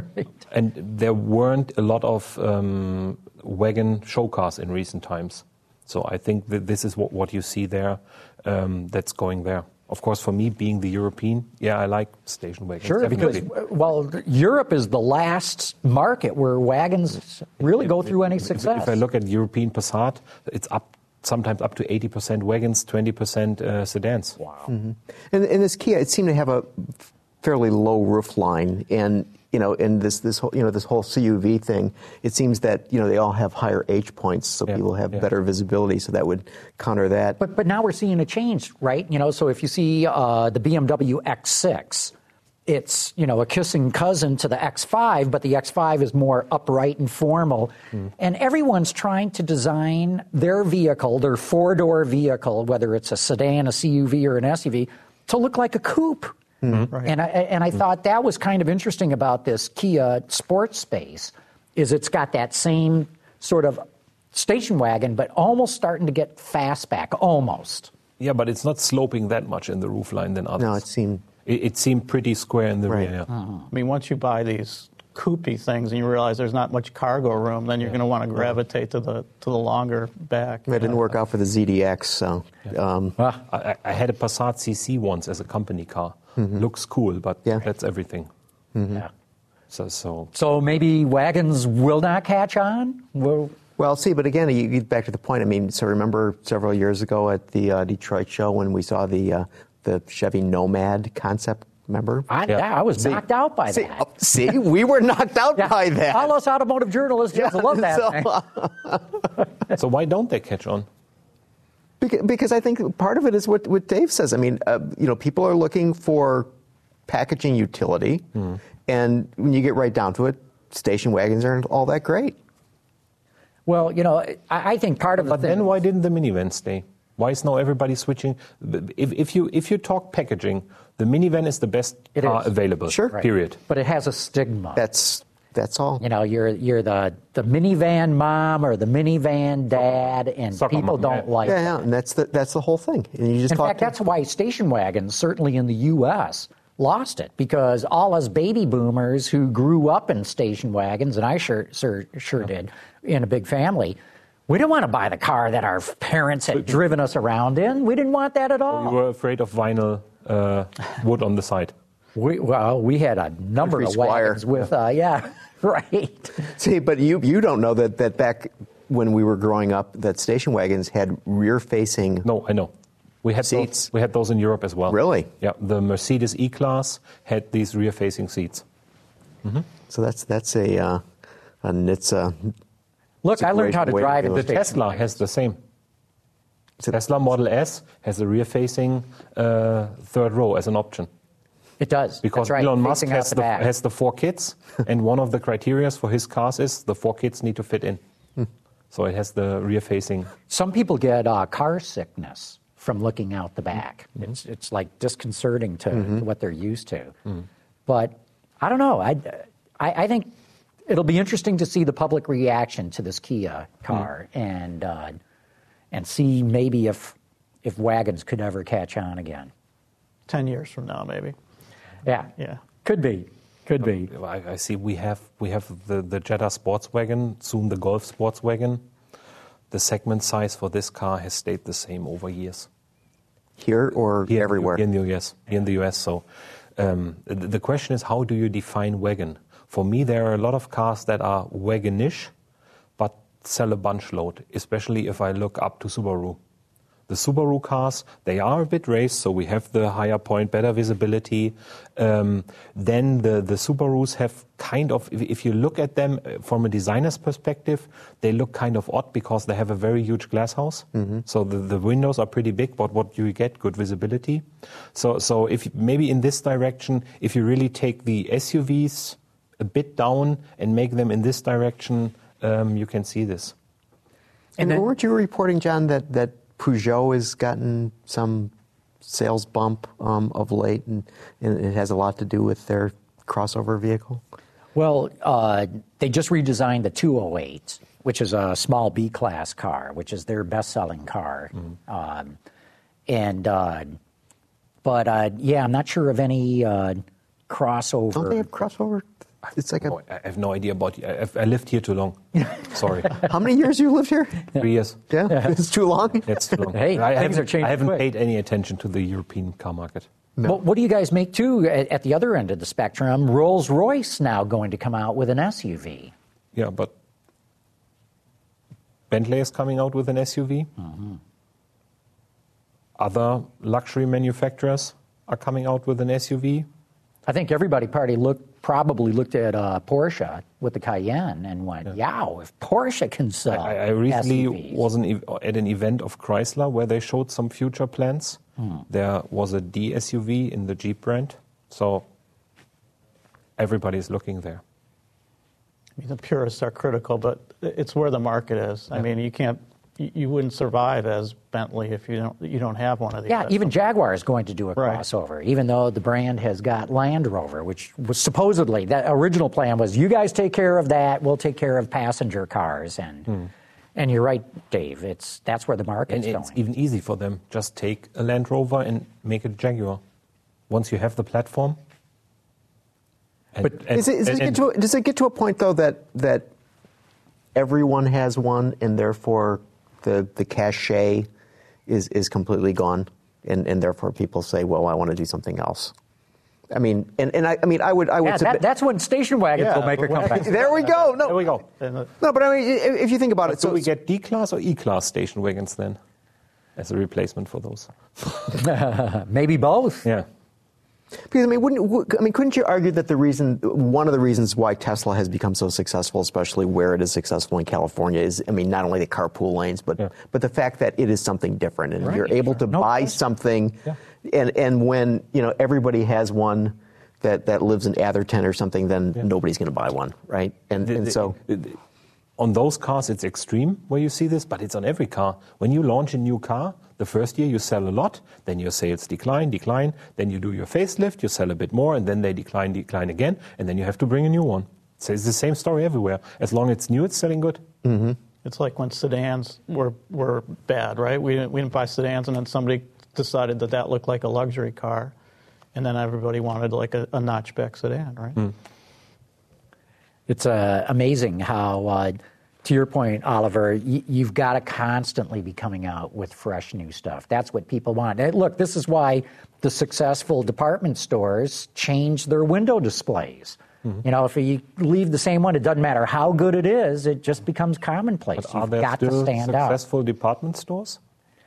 and there weren't a lot of um, wagon show cars in recent times. So I think that this is what, what you see there um, that's going there. Of course, for me, being the European, yeah, I like station wagons. Sure, because, definitely. well, Europe is the last market where wagons really go through any If- success. If I look at European Passat, it's up sometimes up to eighty percent wagons, twenty percent uh, sedans. Wow. And, and this Kia, it seemed to have a fairly low roof line, and you know, in this this whole you know this whole C U V thing, it seems that you know they all have higher H points, so Yeah, people have yeah. better visibility, so that would counter that. But but now we're seeing a change, right? You know, so if you see uh, the B M W X six, it's, you know, a kissing cousin to the X five, but the X five is more upright and formal. Mm. And everyone's trying to design their vehicle, their four-door vehicle, whether it's a sedan, a C U V, or an S U V, to look like a coupe. Mm-hmm. Right. And I, and I mm-hmm. thought that was kind of interesting about this Kia Sports Space, is it's got that same sort of station wagon, but almost starting to get fastback, almost. Yeah, but it's not sloping that much in the roofline than others. No, it seemed... It, it seemed pretty square in the right. rear. Yeah. Uh-huh. I mean, once you buy these coupey things and you realize there's not much cargo room, then you're yeah. going to want to gravitate to the to the longer back. It didn't know. work out for the Z D X, so... Um, well, I, I had a Passat C C once as a company car. Mm-hmm. Looks cool, but yeah. that's everything. Mm-hmm. Yeah. So, so... So maybe wagons will not catch on? Will... Well, see, but again, you get back to the point. I mean, so remember several years ago at the uh, Detroit show when we saw the uh, the Chevy Nomad concept, remember? I, yeah. I was see, knocked out by see, that. Oh, see, we were knocked out yeah. by that. All us automotive journalists just yeah, love that so, thing. Uh, so why don't they catch on? Because, because I think part of it is what, what Dave says. I mean, uh, you know, people are looking for packaging utility, mm. and when you get right down to it, station wagons aren't all that great. Well, you know, I, I think part of but the then why didn't the minivan stay? Why is now everybody switching? If, if you if you talk packaging, the minivan is the best it car is. available. Sure. Right. Period. But it has a stigma. That's that's all. You know, you're you're the, the minivan mom or the minivan dad, and Soccer people mom, don't yeah. like yeah, it. yeah, and that's the that's the whole thing. And you just in talk fact, to that's why station wagons, certainly in the U S, lost it, because all us baby boomers who grew up in station wagons, and I sure sure, sure yeah. did, in a big family, we didn't want to buy the car that our parents had driven us around in. We didn't want that at all. We were afraid of vinyl uh, wood on the side. We, well, we had a number of wagons with, uh, yeah, right. See, but you you don't know that, that back when we were growing up, that station wagons had rear-facing. No, I know. We had seats. Those, we had those in Europe as well. Really? Yeah. The Mercedes E-Class had these rear-facing seats. Mm-hmm. So that's that's a uh, a Nitsa. Look, I learned how to drive in the Tesla has the same. The Tesla Model S has a rear-facing uh, third row as an option. It does. Because right. Elon Musk Facing has the the, back. has the four kids, and one of the criteria for his cars is the four kids need to fit in. Hmm. So it has the rear-facing. Some people get uh, car sickness from looking out the back. Mm-hmm. It's it's like disconcerting to, mm-hmm. to what they're used to. Mm. But I don't know. I, I, I think it'll be interesting to see the public reaction to this Kia car mm. and uh, and see maybe if if wagons could ever catch on again. Ten years from now, maybe. Yeah, yeah, could be, could be. I, I see. We have we have the the Jetta sports wagon, soon the Golf sports wagon. The segment size for this car has stayed the same over years. Here or here, everywhere? Here in the U S. Here in the U S. So um, the, the question is, how do you define wagon? For me, there are a lot of cars that are wagonish, but sell a bunch load, especially if I look up to Subaru. The Subaru cars, they are a bit raced, so we have the higher point, better visibility. Um, then the, the Subarus have kind of, if, if you look at them from a designer's perspective, they look kind of odd because they have a very huge glass house. Mm-hmm. So the, the windows are pretty big, but what you get, good visibility. So, so if maybe in this direction, if you really take the S U Vs a bit down and make them in this direction, um, you can see this. And, and then, weren't you reporting, John, that, that Peugeot has gotten some sales bump um, of late, and, and it has a lot to do with their crossover vehicle? Well, uh, they just redesigned the two oh eight, which is a small B-class car, which is their best-selling car. Mm-hmm. Um, and uh, but uh, yeah, I'm not sure of any uh, crossover. Don't they have crossover? It's like a... Oh, I have no idea about you. I, I lived here too long. Sorry. How many years you lived here? Three years. Yeah? yeah. It's too long? It's too long. Hey, I things are changing I haven't quick. paid any attention to the European car market. No. Well, what do you guys make, too, at, at the other end of the spectrum? Rolls-Royce now going to come out with an S U V. Yeah, but Bentley is coming out with an S U V. Mm-hmm. Other luxury manufacturers are coming out with an S U V. I think everybody party looked, probably looked at uh, Porsche with the Cayenne and went, yeah. yow, if Porsche can sell I, I recently S U Vs. was an, at an event of Chrysler where they showed some future plans. Hmm. There was a D S U V in the Jeep brand, so everybody's looking there. I mean, the purists are critical, but it's where the market is. Yeah. I mean, you can't you, you wouldn't survive as Bentley if you don't you don't have one of these. Yeah, even Jaguar is going to do a Right. crossover, even though the brand has got Land Rover, which was supposedly, that original plan was, you guys take care of that, we'll take care of passenger cars. And Hmm. and you're right, Dave, it's that's where the market's And it's going. even easy for them. Just take a Land Rover and make it a Jaguar. Once you have the platform. And, But and- is it, is it and- get to a, does it get to a point, though, that that everyone has one and therefore the, the cachet is, is completely gone? And, and therefore people say, well, I want to do something else. I mean, and, and I, I mean, I would, I would Yeah, submit, that, that's when station wagons Yeah, will make a the wagons. comeback. there we go. No, There we go. And, uh, no, but I mean, i- if you think about it, So so we get D-Class or E-Class station wagons then as a replacement for those? Maybe both. Yeah. Because I mean, wouldn't wou- I mean, couldn't you argue that the reason, one of the reasons why Tesla has become so successful, especially where it is successful in California, is I mean, not only the carpool lanes, but Yeah. but the fact that it is something different, and Right, you're able sure. to No buy question. something, Yeah. and and when you know everybody has one that that lives in Atherton or something, then nobody's going to buy one, right? And The- and the- so. the- the- on those cars, it's extreme where you see this, but it's on every car. When you launch a new car, the first year you sell a lot, then your sales decline, decline, then you do your facelift, you sell a bit more, and then they decline, decline again, and then you have to bring a new one. So it's the same story everywhere. As long as it's new, it's selling good. Mm-hmm. It's like when sedans were were bad, right? We didn't we didn't buy sedans, and then somebody decided that that looked like a luxury car, and then everybody wanted like a, a notchback sedan, right? Mm. It's uh, amazing how, uh, to your point, Oliver, y- you've got to constantly be coming out with fresh new stuff. That's what people want. And look, this is why the successful department stores change their window displays. Mm-hmm. You know, if you leave the same one, it doesn't matter how good it is, it just becomes commonplace. But are You've there got to still stand out. successful department stores?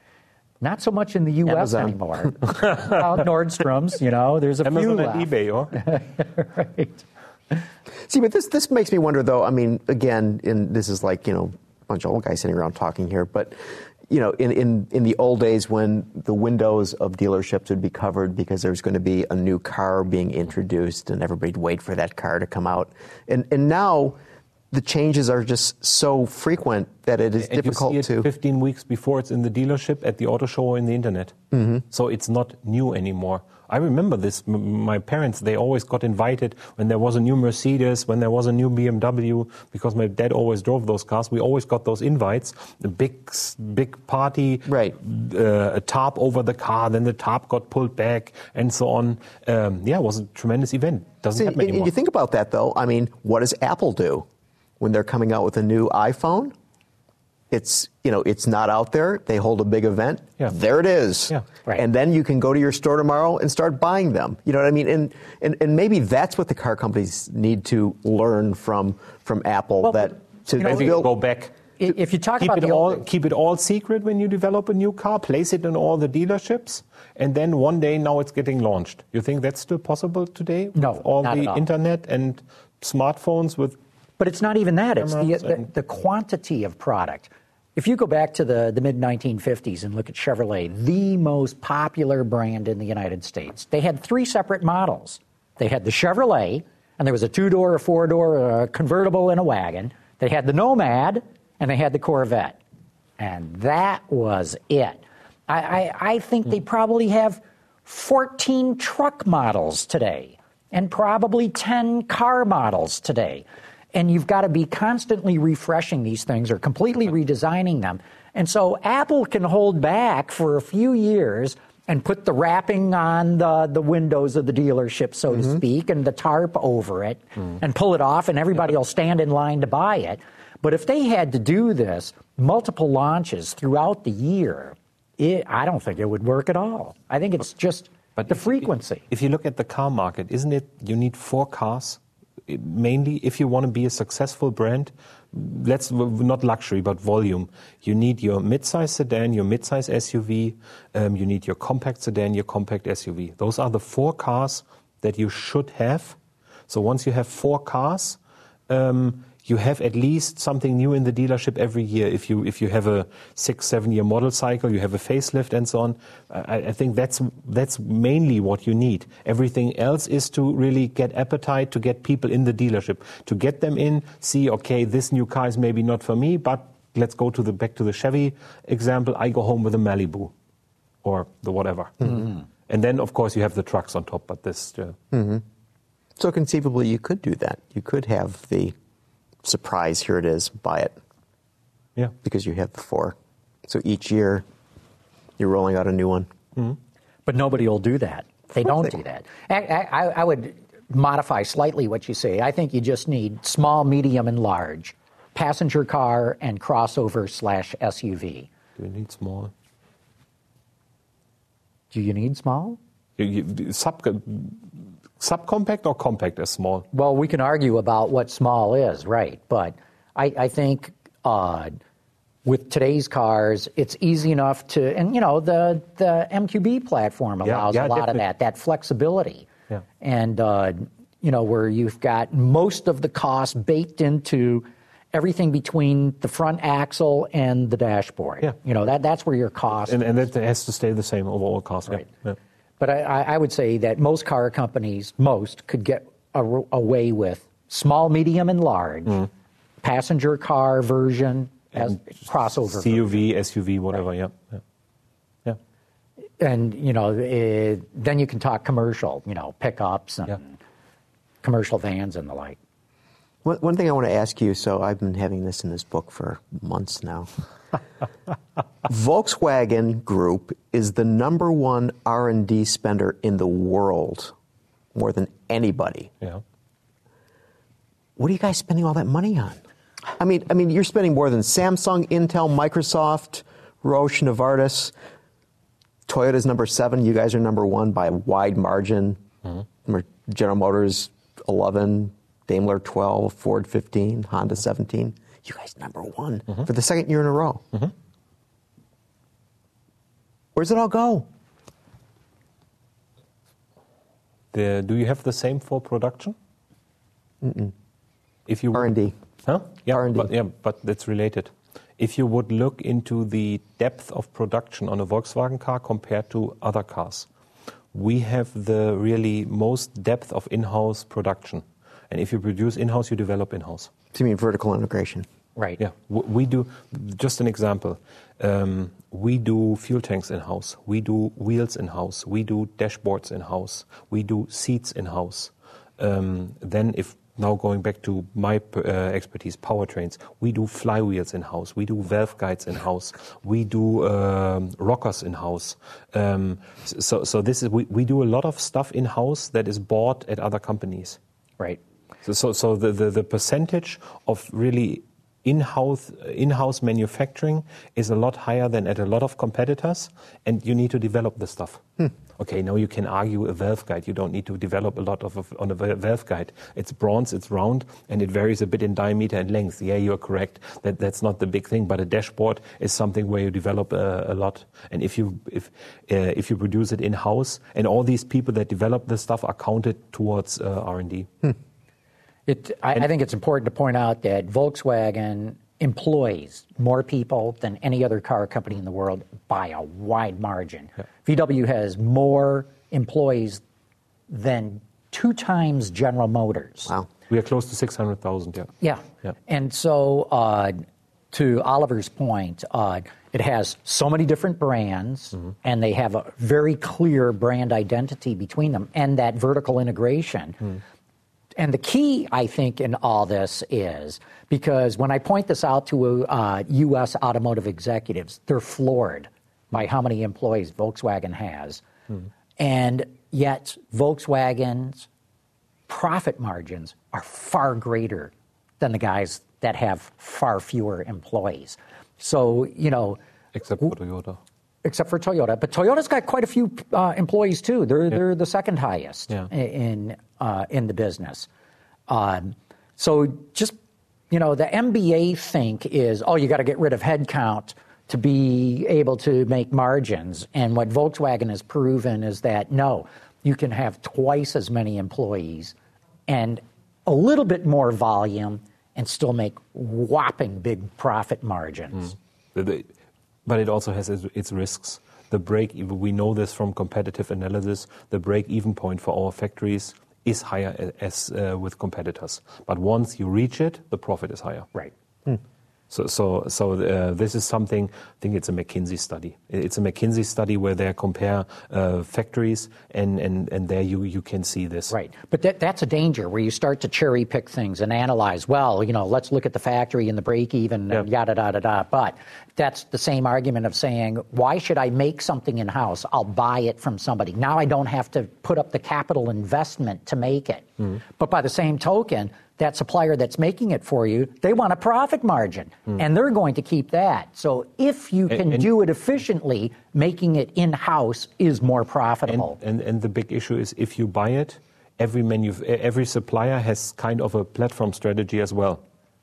Not so much in the U S Amazon. anymore. Well, Nordstrom's, you know, there's a Amazon few and left. eBay, or? Right. See, but this this makes me wonder, though. I mean, again, and this is like you know a bunch of old guys sitting around talking here, but you know, in, in, in the old days when the windows of dealerships would be covered because there's going to be a new car being introduced, and everybody'd wait for that car to come out, and and now the changes are just so frequent that it is And difficult you see it to. fifteen weeks before it's in the dealership, at the auto show, or in the internet. Mm-hmm. So it's not new anymore. I remember this. M- my parents, they always got invited when there was a new Mercedes, when there was a new B M W, because my dad always drove those cars. We always got those invites. The big, s- big party, Right. Uh, a tarp over the car, then the tarp got pulled back, and so on. Um, yeah, it was a tremendous event. Doesn't See, happen and anymore. you think about that, though. I mean, what does Apple do when they're coming out with a new iPhone? It's you know it's not out there. They hold a big event. Yeah. There it is. Yeah. Right. And then you can go to your store tomorrow and start buying them. You know what I mean? And and, and maybe that's what the car companies need to learn from from Apple. Well, that to you know, Basically, build, go back. I- If you talk Keep about it the all old, keep it all secret when you develop a new car. Place it in all the dealerships, and then one day now it's getting launched. You think that's still possible today? No, with all not the at all. internet and smartphones with. But it's not even that. It's the, Cameras the, and- the quantity of product. If you go back to the, the mid nineteen fifties and look at Chevrolet, the most popular brand in the United States, they had three separate models. They had the Chevrolet, and there was a two-door, a four-door, a convertible, and a wagon. They had the Nomad, and they had the Corvette. And that was it. I, I, I think they probably have fourteen truck models today and probably ten car models today. And you've got to be constantly refreshing these things or completely redesigning them. And so Apple can hold back for a few years and put the wrapping on the, the windows of the dealership, so to speak, and the tarp over it, and pull it off, and everybody will stand in line to buy it. But if they had to do this, multiple launches throughout the year, it, I don't think it would work at all. I think it's just the if you- frequency. If you look at the car market, isn't it you need four cars? It- mainly, if you want to be a successful brand, let's not luxury but volume. You need your mid-size sedan, your mid-size S U V. Um, you need your compact sedan, your compact S U V. Those are the four cars that you should have. So once you have four cars, um, you have at least something new in the dealership every year. If you if you have a six seven year model cycle, you have a facelift and so on. I, I think that's that's mainly what you need. Everything else is to really get appetite, to get people in the dealership, to get them in, see, okay, this new car is maybe not for me, but let's go to the back to the Chevy example. I go home with a Malibu, or the whatever, mm-hmm. and then of course you have the trucks on top. But this, uh, mm-hmm. so conceivably you could do that. You could have the surprise. Here it is. Buy it. Yeah, because you have the four. So each year you're rolling out a new one. Mm-hmm. But nobody will do that. They don't do that. I, I, I would modify slightly what you say. I think you just need small, medium, and large, passenger car and crossover slash S U V. Do you need small? Do you need small? You, you, sub, subcompact or compact is small? Well, we can argue about what small is, right? But I, I think uh, with today's cars, it's easy enough to, and you know, the, the M Q B platform allows yeah, yeah, a lot definitely. of that, that flexibility. Yeah. And, uh, you know, where you've got most of the cost baked into everything between the front axle and the dashboard. Yeah. You know, that that's where your cost... And, and that has to stay the same overall cost. Right. Yeah. But I, I would say that most car companies, most, could get a, away with small, medium, and large, mm. passenger car version, as crossover C U V, version. S U V, whatever, right. yeah. yeah. Yeah. And, you know, it, then you can talk commercial, you know, pickups and... Yeah. commercial vans and the like. One, one thing I want to ask you, so I've been having this in this book for months now. Volkswagen Group is the number one R and D spender in the world, more than anybody. Yeah. What are you guys spending all that money on? I mean, I mean, you're spending more than Samsung, Intel, Microsoft, Roche, Novartis. Toyota's number seven. You guys are number one by a wide margin. Mm-hmm. General Motors eleven, Daimler twelve, Ford fifteen, Honda seventeen. You guys number one mm-hmm. for the second year in a row. Mm-hmm. Where's it all go? The, do you have the same for production? Mm-mm. If you R and D. Huh? Yeah, R and D. But, yeah, but that's related. If you would look into the depth of production on a Volkswagen car compared to other cars, we have the really most depth of in-house production. And if you produce in-house, you develop in-house. So you mean vertical integration? Right. Yeah. We do, just an example, um, we do fuel tanks in-house. We do wheels in-house. We do dashboards in-house. We do seats in-house. Um, then if now going back to my uh, expertise, powertrains, we do flywheels in-house, we do valve guides in-house, we do um, rockers in-house. Um, so, so this is we, we do a lot of stuff in-house that is bought at other companies. Right. So, so, so the, the, the percentage of really in-house in-house manufacturing is a lot higher than at a lot of competitors, and you need to develop the stuff. Hmm. Okay, now you can argue a valve guide. You don't need to develop a lot of, of on a valve guide. It's bronze, it's round, and it varies a bit in diameter and length. Yeah, you're correct. That that's not the big thing. But a dashboard is something where you develop uh, a lot. And if you if uh, if you produce it in house, and all these people that develop this stuff are counted towards uh, R and D. Hmm. It, I, I think it's important to point out that Volkswagen employs more people than any other car company in the world by a wide margin. Yeah. V W has more employees than two times General Motors. Wow. We are close to six hundred thousand, yeah. yeah. Yeah. And so, uh, to Oliver's point, uh, it has so many different brands, mm-hmm. and they have a very clear brand identity between them, and that vertical integration. Mm. And the key, I think, in all this is, because when I point this out to uh, U S automotive executives, they're floored by how many employees Volkswagen has. Hmm. And yet Volkswagen's profit margins are far greater than the guys that have far fewer employees. So, you know... Except for Toyota. Except for Toyota. But Toyota's got quite a few uh, employees, too. They're, yeah. they're the second highest yeah. in, uh, in the business. Um, so just, you know, the M B A think is, oh, you got to get rid of headcount to be able to make margins. And what Volkswagen has proven is that, no, you can have twice as many employees and a little bit more volume and still make whopping big profit margins. Mm. But it also has its risks. The break, we know this from competitive analysis, the break-even point for our factories is higher as uh, with competitors. But once you reach it, the profit is higher. Right. Hmm. So, so, so uh, this is something. I think it's a McKinsey study. It's a McKinsey study where they compare uh, factories, and, and, and there you, you can see this. Right, but that, that's a danger where you start to cherry pick things and analyze. Well, you know, let's look at the factory and the break even, and yada da da da. But that's the same argument of saying, why should I make something in house? I'll buy it from somebody. Now I don't have to put up the capital investment to make it. Mm-hmm. But by the same token, that supplier that's making it for you, they want a profit margin, mm. and they're going to keep that. So if you can and, and do it efficiently, making it in-house is more profitable. And, and, and the big issue is if you buy it, every menu, every supplier has kind of a platform strategy as well.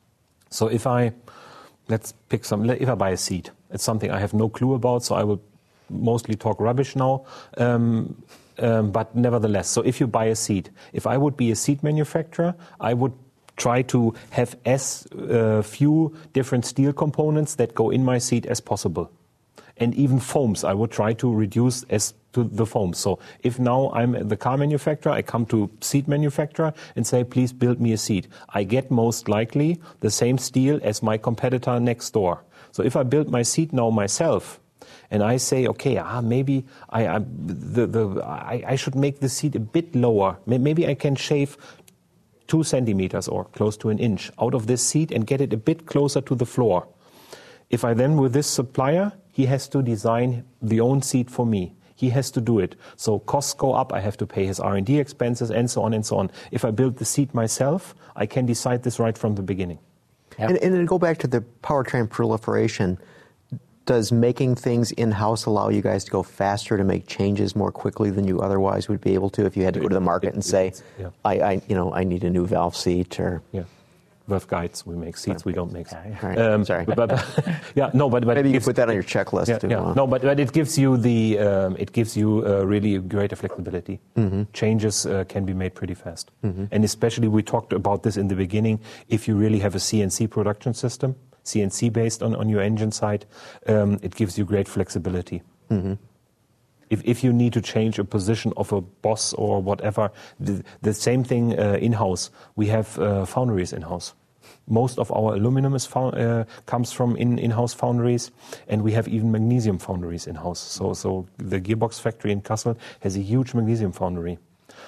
So if I, let's pick some, if I buy a seat, it's something I have no clue about, so I will mostly talk rubbish now. Um, um, but nevertheless, so if you buy a seat, if I would be a seat manufacturer, I would try to have as uh, few different steel components that go in my seat as possible. And even foams, I would try to reduce as to the foams. So if now I'm the car manufacturer, I come to seat manufacturer and say, please build me a seat. I get most likely the same steel as my competitor next door. So if I build my seat now myself, and I say, okay, ah, maybe I, I, the, the, I, I should make the seat a bit lower. Maybe I can shave two centimeters or close to an inch out of this seat and get it a bit closer to the floor. If I then, with this supplier, he has to design the own seat for me. He has to do it. So costs go up, I have to pay his R and D expenses, and so on and so on. If I build the seat myself, I can decide this right from the beginning. Yep. And, and to go back to the powertrain proliferation, does making things in-house allow you guys to go faster, to make changes more quickly than you otherwise would be able to if you had to go to the market and say, yeah. I, I, you know, I need a new valve seat or... Yeah. Valve guides, we make seats, we don't make... Okay. Right. Um, Sorry. But, but, yeah, no, but... but Maybe you gives, can put that on your checklist. Yeah, too. yeah. No, but, but it gives you the... Um, it gives you uh, really greater flexibility. Mm-hmm. Changes uh, can be made pretty fast. Mm-hmm. And especially, we talked about this in the beginning, if you really have a C N C production system, C N C based on, on your engine side, um, it gives you great flexibility. Mm-hmm. If, if you need to change a position of a boss or whatever, the, the same thing uh, in-house. We have uh, foundries in-house. Most of our aluminum is found, uh, comes from in, in-house foundries, and we have even magnesium foundries in-house. So, so the gearbox factory in Kassel has a huge magnesium foundry.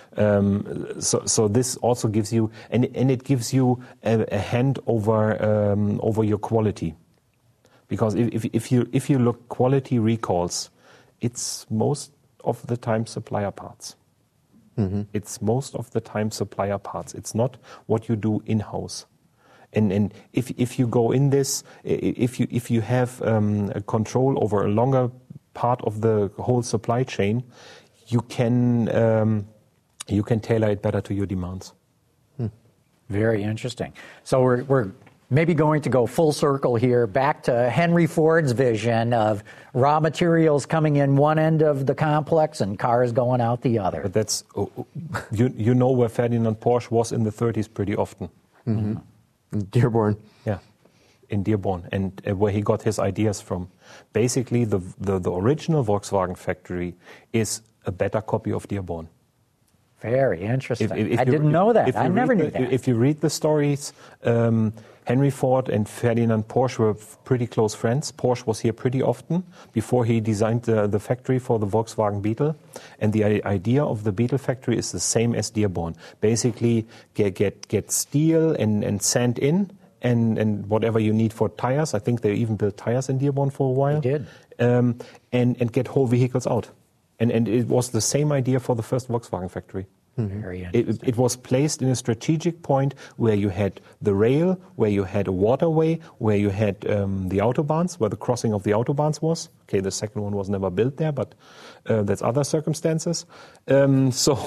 Um, so, so this also gives you, and, and it gives you a, a hand over um, over your quality, because if, if you if you look quality recalls, it's most of the time supplier parts. Mm-hmm. It's most of the time supplier parts. It's not what you do in-house. And and if if you go in this, if you if you have um, a control over a longer part of the whole supply chain, you can. Um, You can tailor it better to your demands. Hmm. Very interesting. So we're, we're maybe going to go full circle here, back to Henry Ford's vision of raw materials coming in one end of the complex and cars going out the other. But that's, you, you know where Ferdinand Porsche was in the thirties pretty often. Mm-hmm. In Dearborn. Yeah, in Dearborn, and uh, where he got his ideas from. Basically, the, the, the original Volkswagen factory is a better copy of Dearborn. Very interesting. If, if I you, didn't know that. I never the, knew that. If you read the stories, um, Henry Ford and Ferdinand Porsche were pretty close friends. Porsche was here pretty often before he designed the, the factory for the Volkswagen Beetle. And the idea of the Beetle factory is the same as Dearborn. Basically, get get, get steel and, and sand in, and, and whatever you need for tires. I think they even built tires in Dearborn for a while. They did. Um, and, and get whole vehicles out. And, and it was the same idea for the first Volkswagen factory. Mm-hmm. Very interesting. It, it was placed in a strategic point where you had the rail, where you had a waterway, where you had um, the autobahns, where the crossing of the autobahns was. Okay, the second one was never built there, but uh, that's other circumstances. Um, so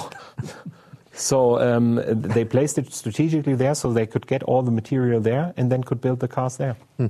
so um, they placed it strategically there so they could get all the material there and then could build the cars there. Hmm.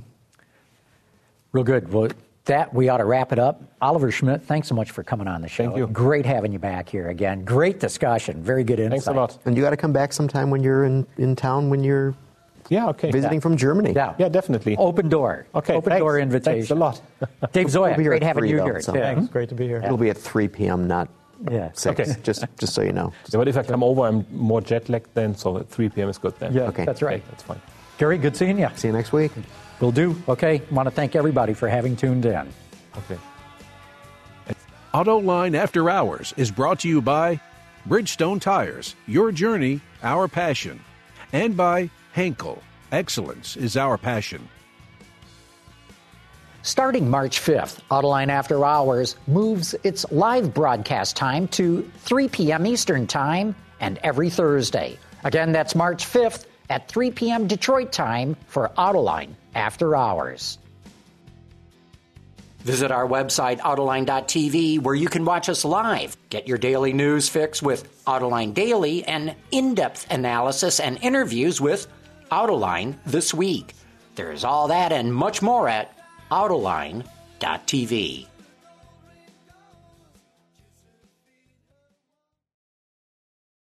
Real good. Well, that, we ought to wrap it up. Oliver Schmidt, thanks so much for coming on the show. Thank you. Great having you back here again. Great discussion. Very good insight. Thanks a lot. And you got to come back sometime when you're in, in town, when you're yeah, okay. visiting yeah. from Germany. Yeah, yeah, definitely. Open door. Okay, Open thanks. door invitation. Thanks a lot. Dave Zoya, we'll great having three, you though, here. so. Yeah. Thanks. Great to be here. It'll be at three p.m., not yeah. six, okay. just, just so you know. Yeah, but if I come over, I'm more jet lagged then, so at three p.m. is good then. Yeah, okay. that's right. Okay, that's fine. Gary, good seeing you. See you next week. Will do. Okay. Want to thank everybody for having tuned in. Okay. AutoLine After Hours is brought to you by Bridgestone Tires, your journey, our passion, and by Henkel. Excellence is our passion. Starting March fifth, AutoLine After Hours moves its live broadcast time to three p.m. Eastern Time and every Thursday. Again, that's March fifth at three p.m. Detroit time for AutoLine After Hours. Visit our website, Autoline dot T V, where you can watch us live. Get your daily news fix with Autoline Daily and in-depth analysis and interviews with Autoline This Week. There's all that and much more at Autoline dot T V.